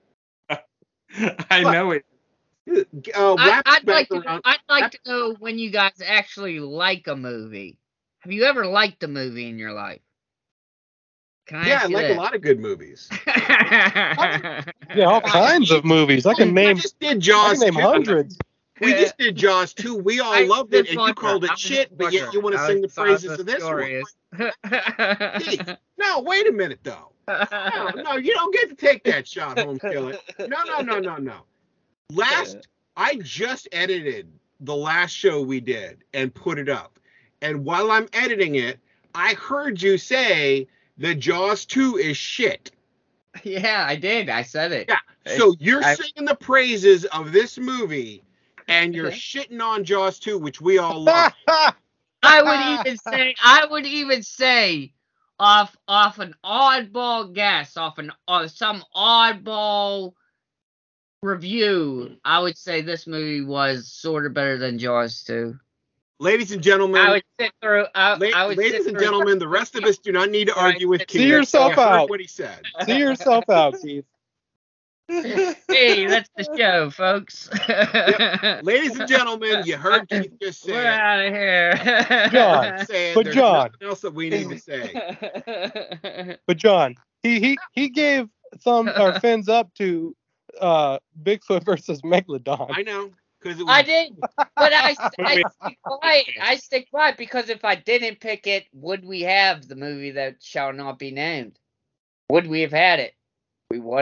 I know it. I'd like to know when you guys actually like a movie. Have you ever liked a movie in your life? Can I ask you like that? a lot of good movies. Yeah, all kinds of movies. I can name. I just did Jaws. I can name hundreds. We just did Jaws 2. We all loved it, and you called it I'm shit, but yet you want to sing the praises of this one. Hey, no, wait a minute, though. No, you don't get to take that shot, home killer. No. I just edited the last show we did and put it up. And while I'm editing it, I heard you say that Jaws 2 is shit. Yeah, I did. I said it. Yeah. So you're singing the praises of this movie, and you're shitting on Jaws 2, which we all love. I would even say off an oddball guess, off some oddball review, I would say this movie was sort of better than Jaws 2. Ladies and gentlemen, I would sit through. Ladies and gentlemen, the rest of us do not need to argue with Keith. See yourself out. What he said. See yourself out, Keith. Hey, that's the show, folks. Yep. Ladies and gentlemen, you heard Keith just say. We're out of here. John, There's nothing else that we need to say. But John, he gave our fins up to Bigfoot versus Megalodon. I know. I did, but I stick quiet. I stick quiet because if I didn't pick it, would we have the movie that shall not be named? Would we have had it? We wouldn't.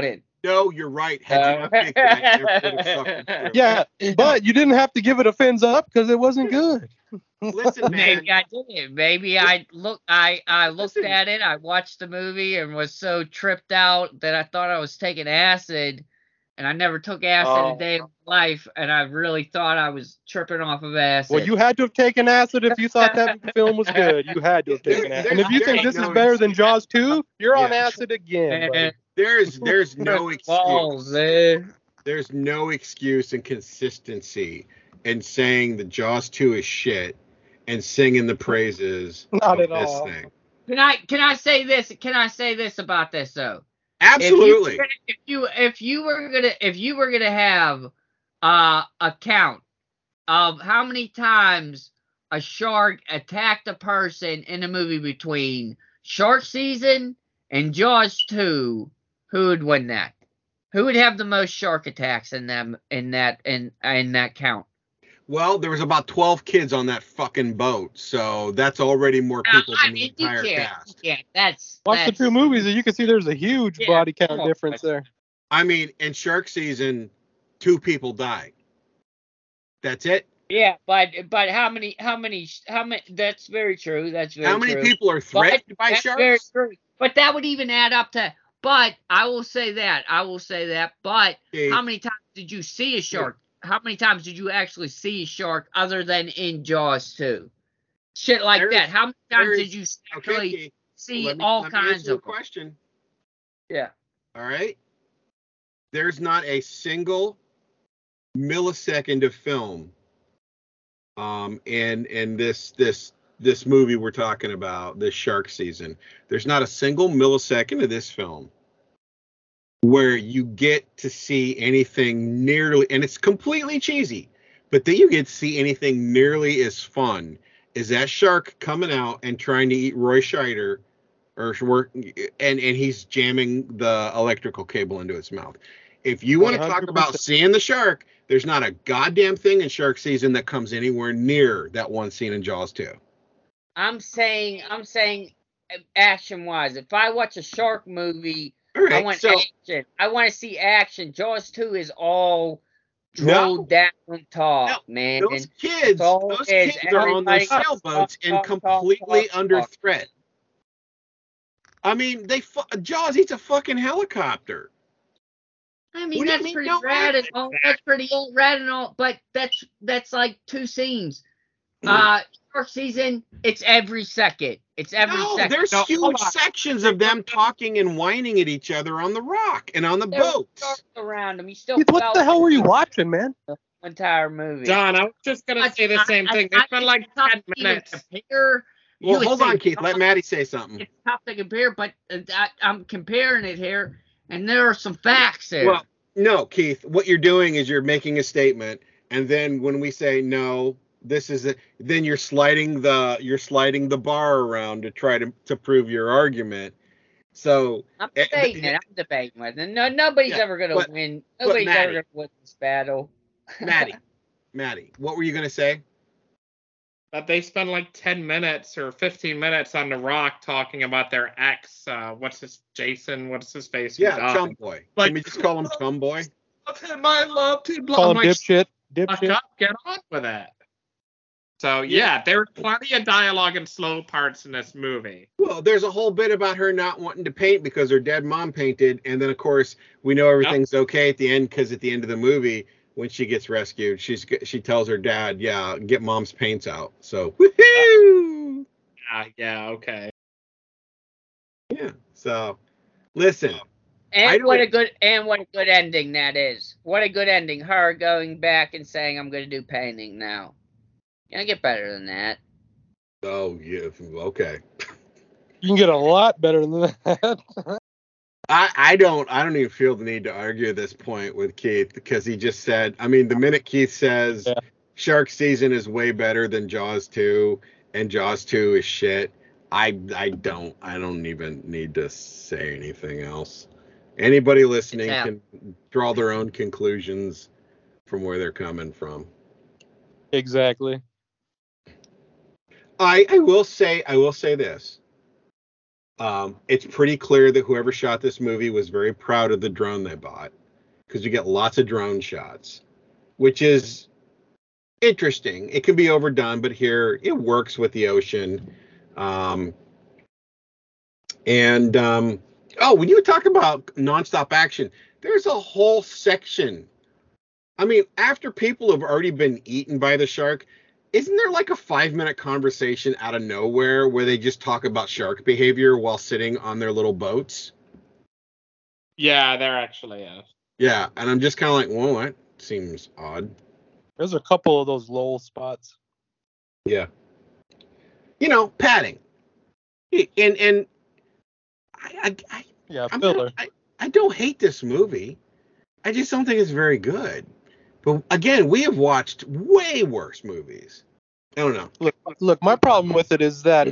No, you're right. Had you not picked it, I never would have sucked it through. Yeah, but you didn't have to give it a fins up because it wasn't good. Listen, man. Maybe I did. Maybe I looked Listen. at it. I watched the movie and was so tripped out that I thought I was taking acid, and I never took acid a day of my life, and I really thought I was tripping off of acid. Well, you had to have taken acid if you thought that film was good. You had to have taken acid. And if you think this is better than Jaws 2, you're on acid again, buddy. There's no Balls, excuse. man. There's no excuse and consistency in saying that Jaws 2 is shit and singing the praises Not of at this all. thing. Can I say this? Can I say this about this though? Absolutely. If you were gonna have a count of how many times a shark attacked a person in a movie between Shark Season and Jaws 2, who would win that? Who would have the most shark attacks in that count? Well, there was about 12 kids on that fucking boat, so that's already more people than the entire cast. Yeah, that's Watch the two movies and you can see there's a huge body count difference there. I mean, in Shark Season, 2 people died. That's it. Yeah, but how many? That's very true. That's very true. How many people are threatened by sharks? Very true. But that would even add up to. But I will say that. But how many times did you see a shark? How many times did you actually see a shark other than in Jaws 2? Shit like that. How many times did you actually see all kinds of question? Yeah. All right. There's not a single millisecond of film in this movie we're talking about, this Shark Season. There's not a single millisecond of this film where you get to see anything nearly, and it's completely cheesy, but then you get to see anything nearly as fun as that shark coming out and trying to eat Roy Scheider, and he's jamming the electrical cable into its mouth. If you want to talk about seeing the shark, there's not a goddamn thing in Shark Season that comes anywhere near that one scene in Jaws 2. I'm saying action-wise, if I watch a shark movie, right, I want action. I want to see action. Jaws 2 is all drilled down talk, man. Those kids are on those sailboats and completely under threat. I mean, Jaws eats a fucking helicopter. I mean, that's pretty rad and all. That's pretty rad and all, but that's like 2 scenes. Shark Season, it's every second. There's huge sections of them talking and whining at each other on the rock and on the boats. Around them. You still what the hell were you watching, man? The entire movie. John, I was just gonna say the same thing. They spent like 10 minutes. Well, hold on, Keith. Let Maddie say something. It's tough to compare, but I'm comparing it here, and there are some facts there. Well, no, Keith. What you're doing is you're making a statement, and then when we say no, this is it. Then you're sliding the bar around to try to prove your argument. So I'm debating with it. No, nobody's ever gonna win. Nobody's ever gonna win this battle. Maddie, what were you gonna say? That they spend like 10 minutes or 15 minutes on the rock talking about their ex. Jason? What's his face? Yeah, Chum Boy. Like, can we just call him Chum Boy? I loved him. Call him dipshit. Get on with it. So, yeah, there's plenty of dialogue and slow parts in this movie. Well, there's a whole bit about her not wanting to paint because her dead mom painted. And then, of course, we know everything's okay at the end because at the end of the movie, when she gets rescued, she tells her dad, yeah, get mom's paints out. So, woohoo! Yeah, okay. Yeah, so, listen. And what a good ending that is. What a good ending. Her going back and saying, I'm going to do painting now. Gonna get better than that. Oh, yeah, okay. You can get a lot better than that. I don't even feel the need to argue at this point with Keith because he just said, I mean, the minute Keith says Shark Season is way better than Jaws 2 and Jaws 2 is shit, I don't even need to say anything else. Anybody listening can draw their own conclusions from where they're coming from. Exactly. I will say this. It's pretty clear that whoever shot this movie was very proud of the drone they bought, because you get lots of drone shots, which is interesting. It can be overdone, but here it works with the ocean. When you talk about nonstop action, there's a whole section. I mean, after people have already been eaten by the shark, isn't there like a 5-minute conversation out of nowhere where they just talk about shark behavior while sitting on their little boats? Yeah, there actually is. Yeah, and I'm just kind of like, well, that seems odd. There's a couple of those lull spots. Yeah. Padding. And filler. I don't hate this movie. I just don't think it's very good. But again, we have watched way worse movies. I don't know. Look, my problem with it is that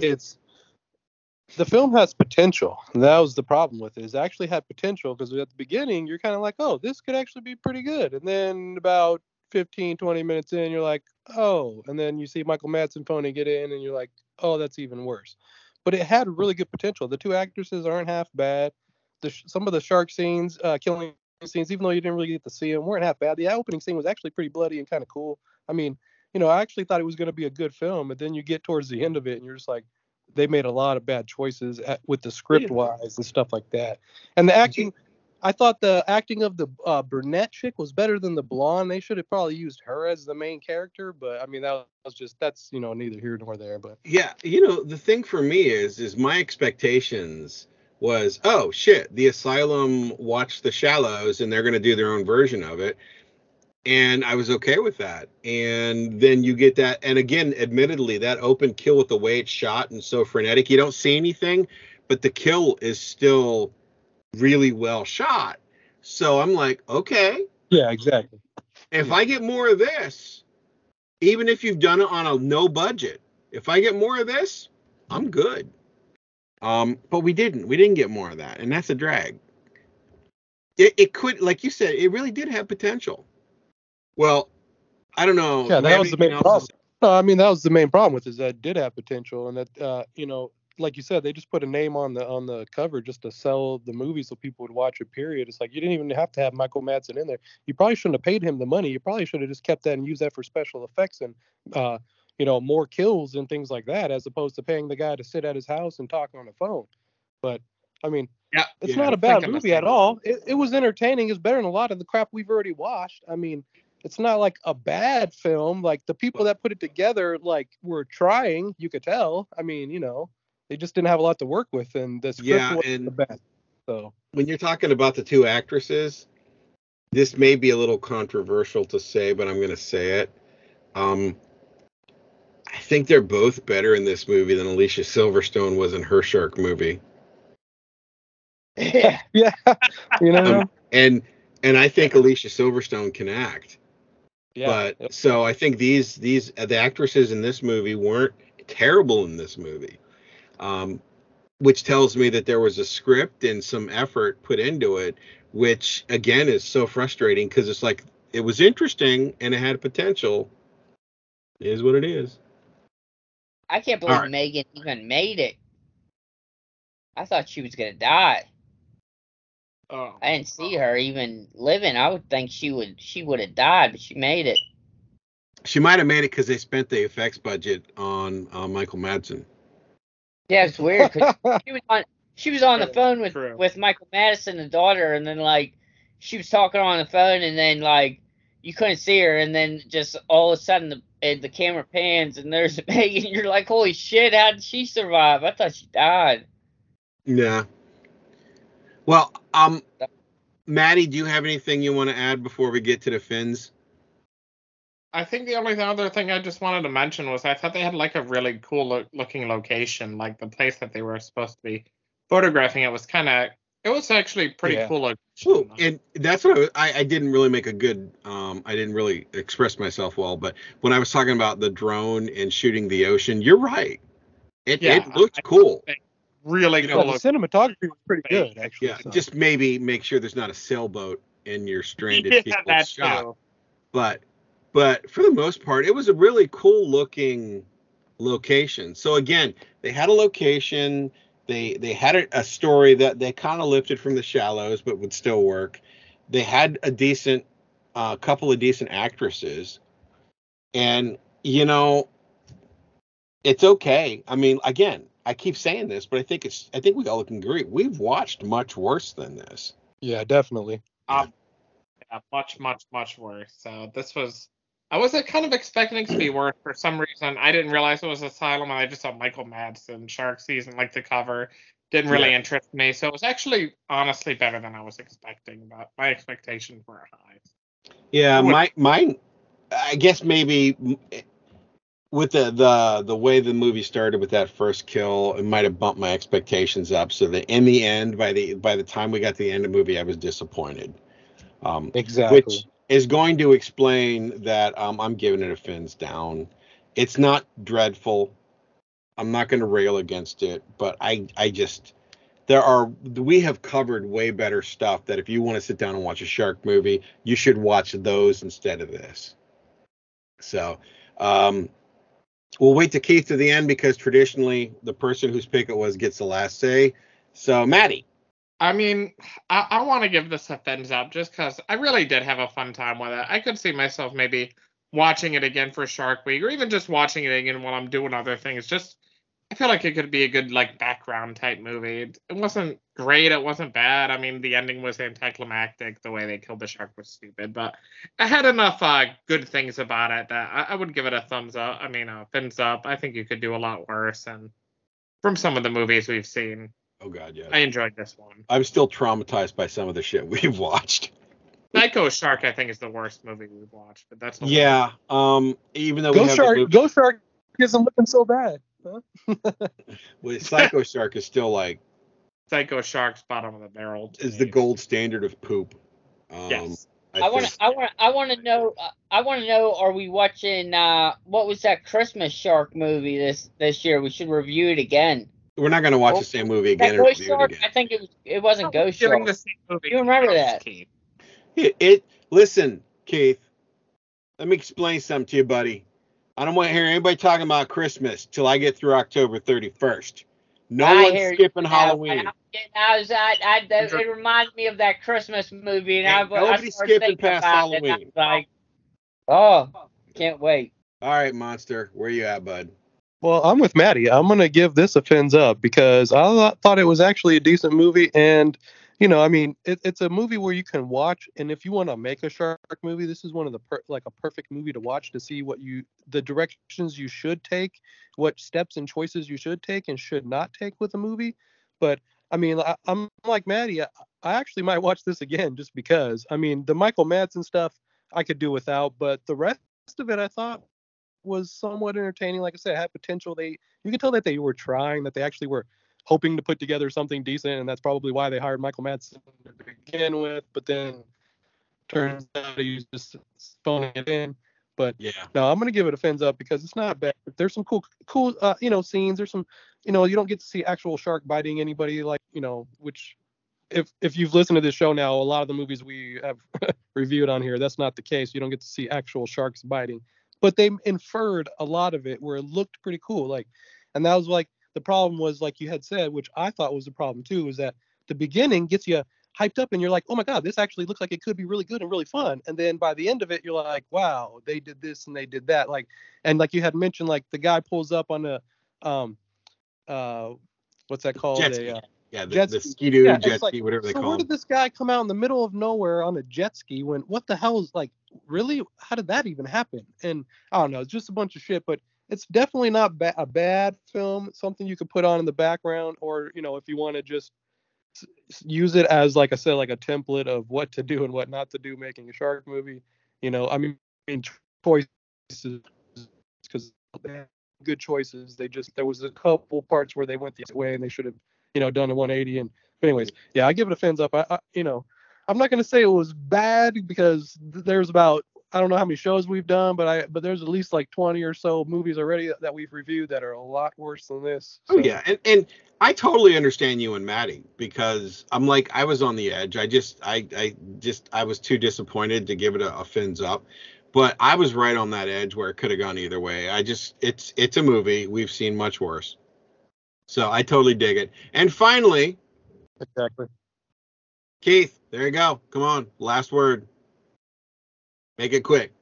the film has potential. And that was the problem with it. It actually had potential, because at the beginning, you're kind of like, oh, this could actually be pretty good. And then about 15, 20 minutes in, you're like, oh. And then you see Michael Madsen phony get in, and you're like, oh, that's even worse. But it had really good potential. The two actresses aren't half bad. Some of the shark scenes, killing scenes, even though you didn't really get to see them, weren't half bad. The opening scene was actually pretty bloody and kind of cool. I mean, I actually thought it was going to be a good film, but then you get towards the end of it and you're just like, they made a lot of bad choices with the script wise and stuff like that. And the acting, I thought the acting of the brunette chick was better than the blonde. They should have probably used her as the main character, but I mean, that's neither here nor there. But yeah, the thing for me is my expectations was, oh shit, the Asylum watched The Shallows and they're going to do their own version of it. And I was okay with that. And then you get that. And again, admittedly, that open kill with the way it's shot and so frenetic, you don't see anything, but the kill is still really well shot. So I'm like, okay. Yeah, exactly. If I get more of this, even if you've done it on a no budget, if I get more of this, I'm good. But we didn't get more of that, and that's a drag. It could, like you said, it really did have potential. Well, I don't know. Yeah, that was the main problem. No, I mean, that was the main problem with it, is that it did have potential, and that like you said, they just put a name on the cover just to sell the movie so people would watch it, period. It's like, you didn't even have to have Michael Madsen in there. You probably shouldn't have paid him the money. You probably should have just kept that and used that for special effects and more kills and things like that, as opposed to paying the guy to sit at his house and talk on the phone. But I mean, it's not a bad movie at all. It was entertaining. It's better than a lot of the crap we've already watched. I mean, it's not like a bad film. Like, the people that put it together, like, were trying, you could tell. I mean, they just didn't have a lot to work with, and the script wasn't the best. So when you're talking about the two actresses, this may be a little controversial to say, but I'm going to say it. I think they're both better in this movie than Alicia Silverstone was in her shark movie. Yeah. And I think Alicia Silverstone can act. Yeah. But so I think the actresses in this movie weren't terrible in this movie. Which tells me that there was a script and some effort put into it, which again is so frustrating, because it's like, it was interesting and it had potential. It is what it is. I can't believe Megan even made it. I thought she was gonna die. Oh, I didn't see her even living. I would think she would have died, but she made it. She might have made it because they spent the effects budget on Michael Madsen. Yeah, it's weird, because she was on the phone with Michael Madsen, the daughter, and then like she was talking on the phone, and then like you couldn't see her, and then just all of a sudden the camera pans and there's Megan, and you're like, holy shit, how did she survive? I thought she died. Yeah. Well, Maddie, do you have anything you want to add before we get to the fins? I think the only other thing I just wanted to mention was I thought they had like a really cool looking location, like the place that they were supposed to be photographing. It was actually pretty cool location. Ooh, and that's what I didn't really make a good, I didn't really express myself well, but when I was talking about the drone and shooting the ocean, you're right. It looked cool. Really cool. The cinematography was pretty good, actually. Yeah, just maybe make sure there's not a sailboat in your stranded people's shot. True. But for the most part, it was a really cool looking location. So again, they had a location. They had a story that they kind of lifted from The Shallows, but would still work. They had a decent couple of decent actresses, and it's okay. I mean, again, I keep saying this, but I think we all can agree we've watched much worse than this. Yeah, definitely. Yeah, much, much, much worse. So I was kind of expecting it to be worse. For some reason, I didn't realize it was Asylum, and I just saw Michael Madsen, Shark Season, like the cover. Didn't really interest me. So it was actually, honestly, better than I was expecting, but my expectations were high. Yeah, mine, I guess maybe with the way the movie started with that first kill, it might have bumped my expectations up. So that in the end, by the time we got to the end of the movie, I was disappointed. Exactly. Which is going to explain that I'm giving it a fins down. It's not dreadful. I'm not going to rail against it, but we have covered way better stuff that if you want to sit down and watch a shark movie, you should watch those instead of this. So, we'll wait to Keith to the end because traditionally the person whose pick it was gets the last say. So, Maddie. I mean, I want to give this a thumbs up just because I really did have a fun time with it. I could see myself maybe watching it again for Shark Week, or even just watching it again while I'm doing other things. Just, I feel like it could be a good background type movie. It wasn't great. It wasn't bad. I mean, the ending was anticlimactic. The way they killed the shark was stupid, but it had enough good things about it that I would give it a thumbs up. I mean, a thumbs up. I think you could do a lot worse, and from some of the movies we've seen. Oh God, yeah. I enjoyed this one. I'm still traumatized by some of the shit we've watched. Psycho Shark, I think, is the worst movie we've watched, but that's even though Ghost Shark isn't looking so bad. Huh? Well, Psycho Shark is still Psycho Shark's bottom of the barrel. Is the gold standard of poop. Yes. I want to know. Are we watching? What was that Christmas shark movie this year? We should review it again. We're not going to watch the same movie again. Ghost Shark? I think it wasn't Ghost Shark. The same movie. You remember that? Listen, Keith. Let me explain something to you, buddy. I don't want to hear anybody talking about Christmas till I get through October 31st. No one's skipping Halloween. It reminds me of that Christmas movie, and nobody's skipping past Halloween. Can't wait. All right, Monster, where you at, bud? Well, I'm with Maddie. I'm going to give this a fins up because I thought it was actually a decent movie. And, I mean, it's a movie where you can watch. And if you want to make a shark movie, this is one of the a perfect movie to watch to see the directions you should take, what steps and choices you should take and should not take with a movie. But, I mean, I'm like Maddie. I actually might watch this again just because. I mean, the Michael Madsen stuff I could do without, but the rest of it I thought was somewhat entertaining. Like I said, it had potential. You could tell that they were trying, that they actually were hoping to put together something decent, and that's probably why they hired Michael Madsen to begin with. But then turns out he was just phoning it in. But no, I'm gonna give it a fins up because it's not bad. There's some cool scenes. There's some, you don't get to see actual shark biting anybody, which if you've listened to this show now, a lot of the movies we have reviewed on here, that's not the case. You don't get to see actual sharks biting. But they inferred a lot of it where it looked pretty cool. And that was the problem was, like you had said, which I thought was the problem too, is that the beginning gets you hyped up and you're like, oh my God, this actually looks like it could be really good and really fun. And then by the end of it, you're like, wow, they did this and they did that. And like you had mentioned, the guy pulls up on a, what's that called? Jet ski. The ski-doo, jet ski, whatever they call it. So where did this guy come out in the middle of nowhere on a jet ski when, what the hell is really? How did that even happen? And I don't know, it's just a bunch of shit, but it's definitely not a bad film. Something you could put on in the background, or, if you want to just use it as, like I said, like a template of what to do and what not to do making a shark movie. I mean choices, because they had good choices. There was a couple parts where they went the other way and they should have done a 180. But anyways, yeah, I give it a fins up. I'm not going to say it was bad because there's about, I don't know how many shows we've done, but there's at least 20 or so movies already that we've reviewed that are a lot worse than this. So. Oh yeah, and I totally understand you and Maddie, because I'm I was on the edge. I was too disappointed to give it a fins up, but I was right on that edge where it could have gone either way. It's a movie we've seen much worse. So I totally dig it. And finally, Exactly. Keith, there you go. Come on, last word. Make it quick.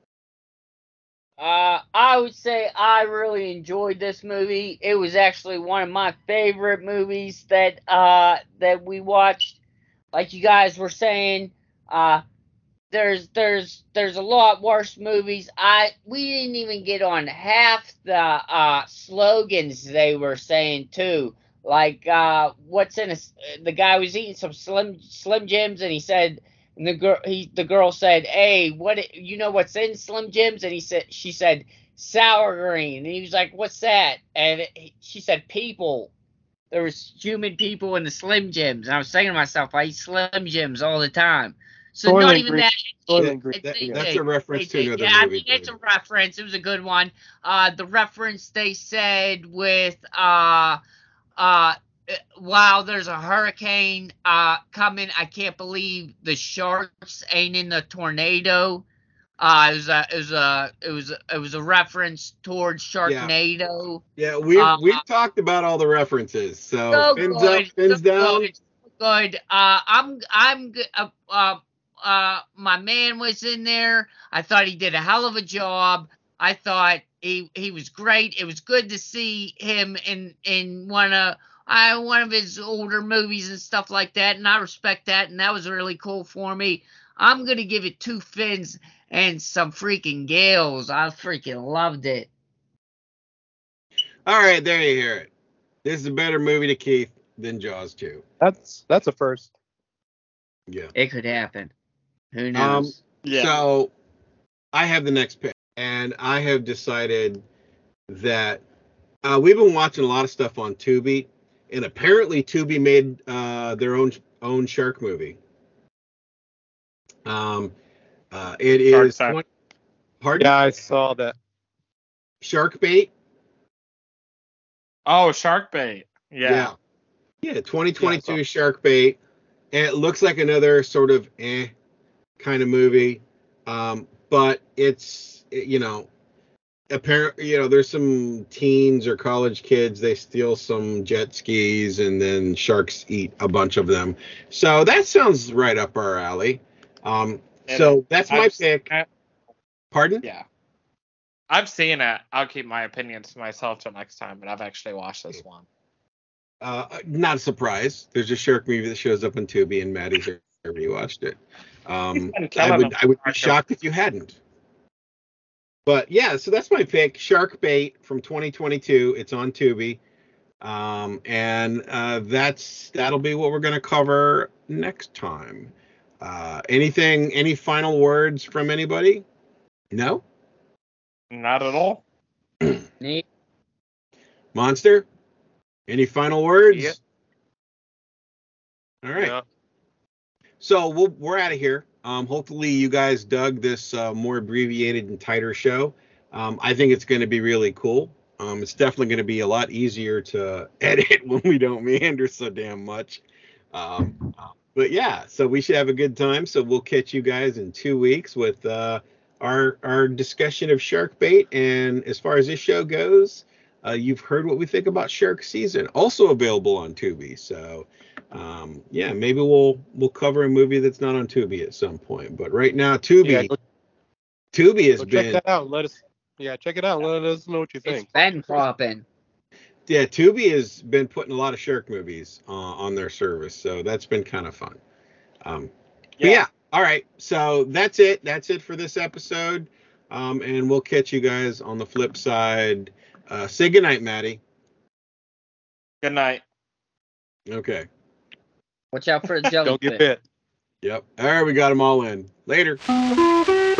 I would say I really enjoyed this movie. It was actually one of my favorite movies that we watched. Like you guys were saying, there's a lot worse movies. We didn't even get on half the slogans they were saying too. Like what's in the guy was eating some Slim Jims, and he said, and the girl said, "Hey, what's in Slim Jims?" And she said sour green, and he was like, "What's that?" And she said, "People." There was human people in the Slim Jims, and I was thinking to myself, I eat Slim Jims all the time. So not even that. That's a reference to another movie. Yeah, I mean, it's a reference. It was a good one. The reference they said with wow, there's a hurricane coming. I can't believe the sharks ain't in the tornado. It was a reference towards Sharknado. Yeah, we've talked about all the references. So fins up, fins down. Good. My man was in there. I thought he did a hell of a job. I thought he was great. It was good to see him in one of his older movies and stuff like that, and I respect that, and that was really cool for me. I'm gonna give it 2 fins and some freaking gales. I freaking loved it. All right, there you hear it. This is a better movie to Keith than Jaws 2. That's a first. Yeah. It could happen. Who knows? So I have the next pick, and I have decided that we've been watching a lot of stuff on Tubi, and apparently Tubi made their own shark movie. It is. Pardon? Yeah, I saw that. Shark Bait. Oh, Shark Bait. Yeah. 2022 Shark Bait, and it looks like another sort of kind of movie, but it's apparently there's some teens or college kids, they steal some jet skis and then sharks eat a bunch of them. So that sounds right up our alley. So that's my pick. Pardon? Yeah. I've seen it. I'll keep my opinions to myself till next time, but I've actually watched this one. Not a surprise. There's a shark movie that shows up on Tubi, and Maddie's already watched it. I would be shocked if you hadn't. But yeah, so that's my pick, Shark Bait from 2022. It's on Tubi, and that'll be what we're going to cover next time. Any final words from anybody? No? Not at all. Monster? Any final words? Yeah. All right. Yeah. So we're out of here. Hopefully you guys dug this more abbreviated and tighter show. I think it's going to be really cool. It's definitely going to be a lot easier to edit when we don't meander so damn much. But yeah, so we should have a good time. So we'll catch you guys in 2 weeks with our discussion of Shark Bait. And as far as this show goes, you've heard what we think about Shark Season, also available on Tubi. So yeah, maybe we'll cover a movie that's not on Tubi at some point. But right now, Tubi has been. Check that out. Check it out. Let us know what you think. It's been popping. Yeah, Tubi has been putting a lot of shark movies on their service, so that's been kind of fun. But yeah, all right. So that's it. That's it for this episode, and we'll catch you guys on the flip side. Say goodnight, Maddie. Good night. Okay. Watch out for a jellyfish. Don't get bit. Yep. All right, we got them all in. Later.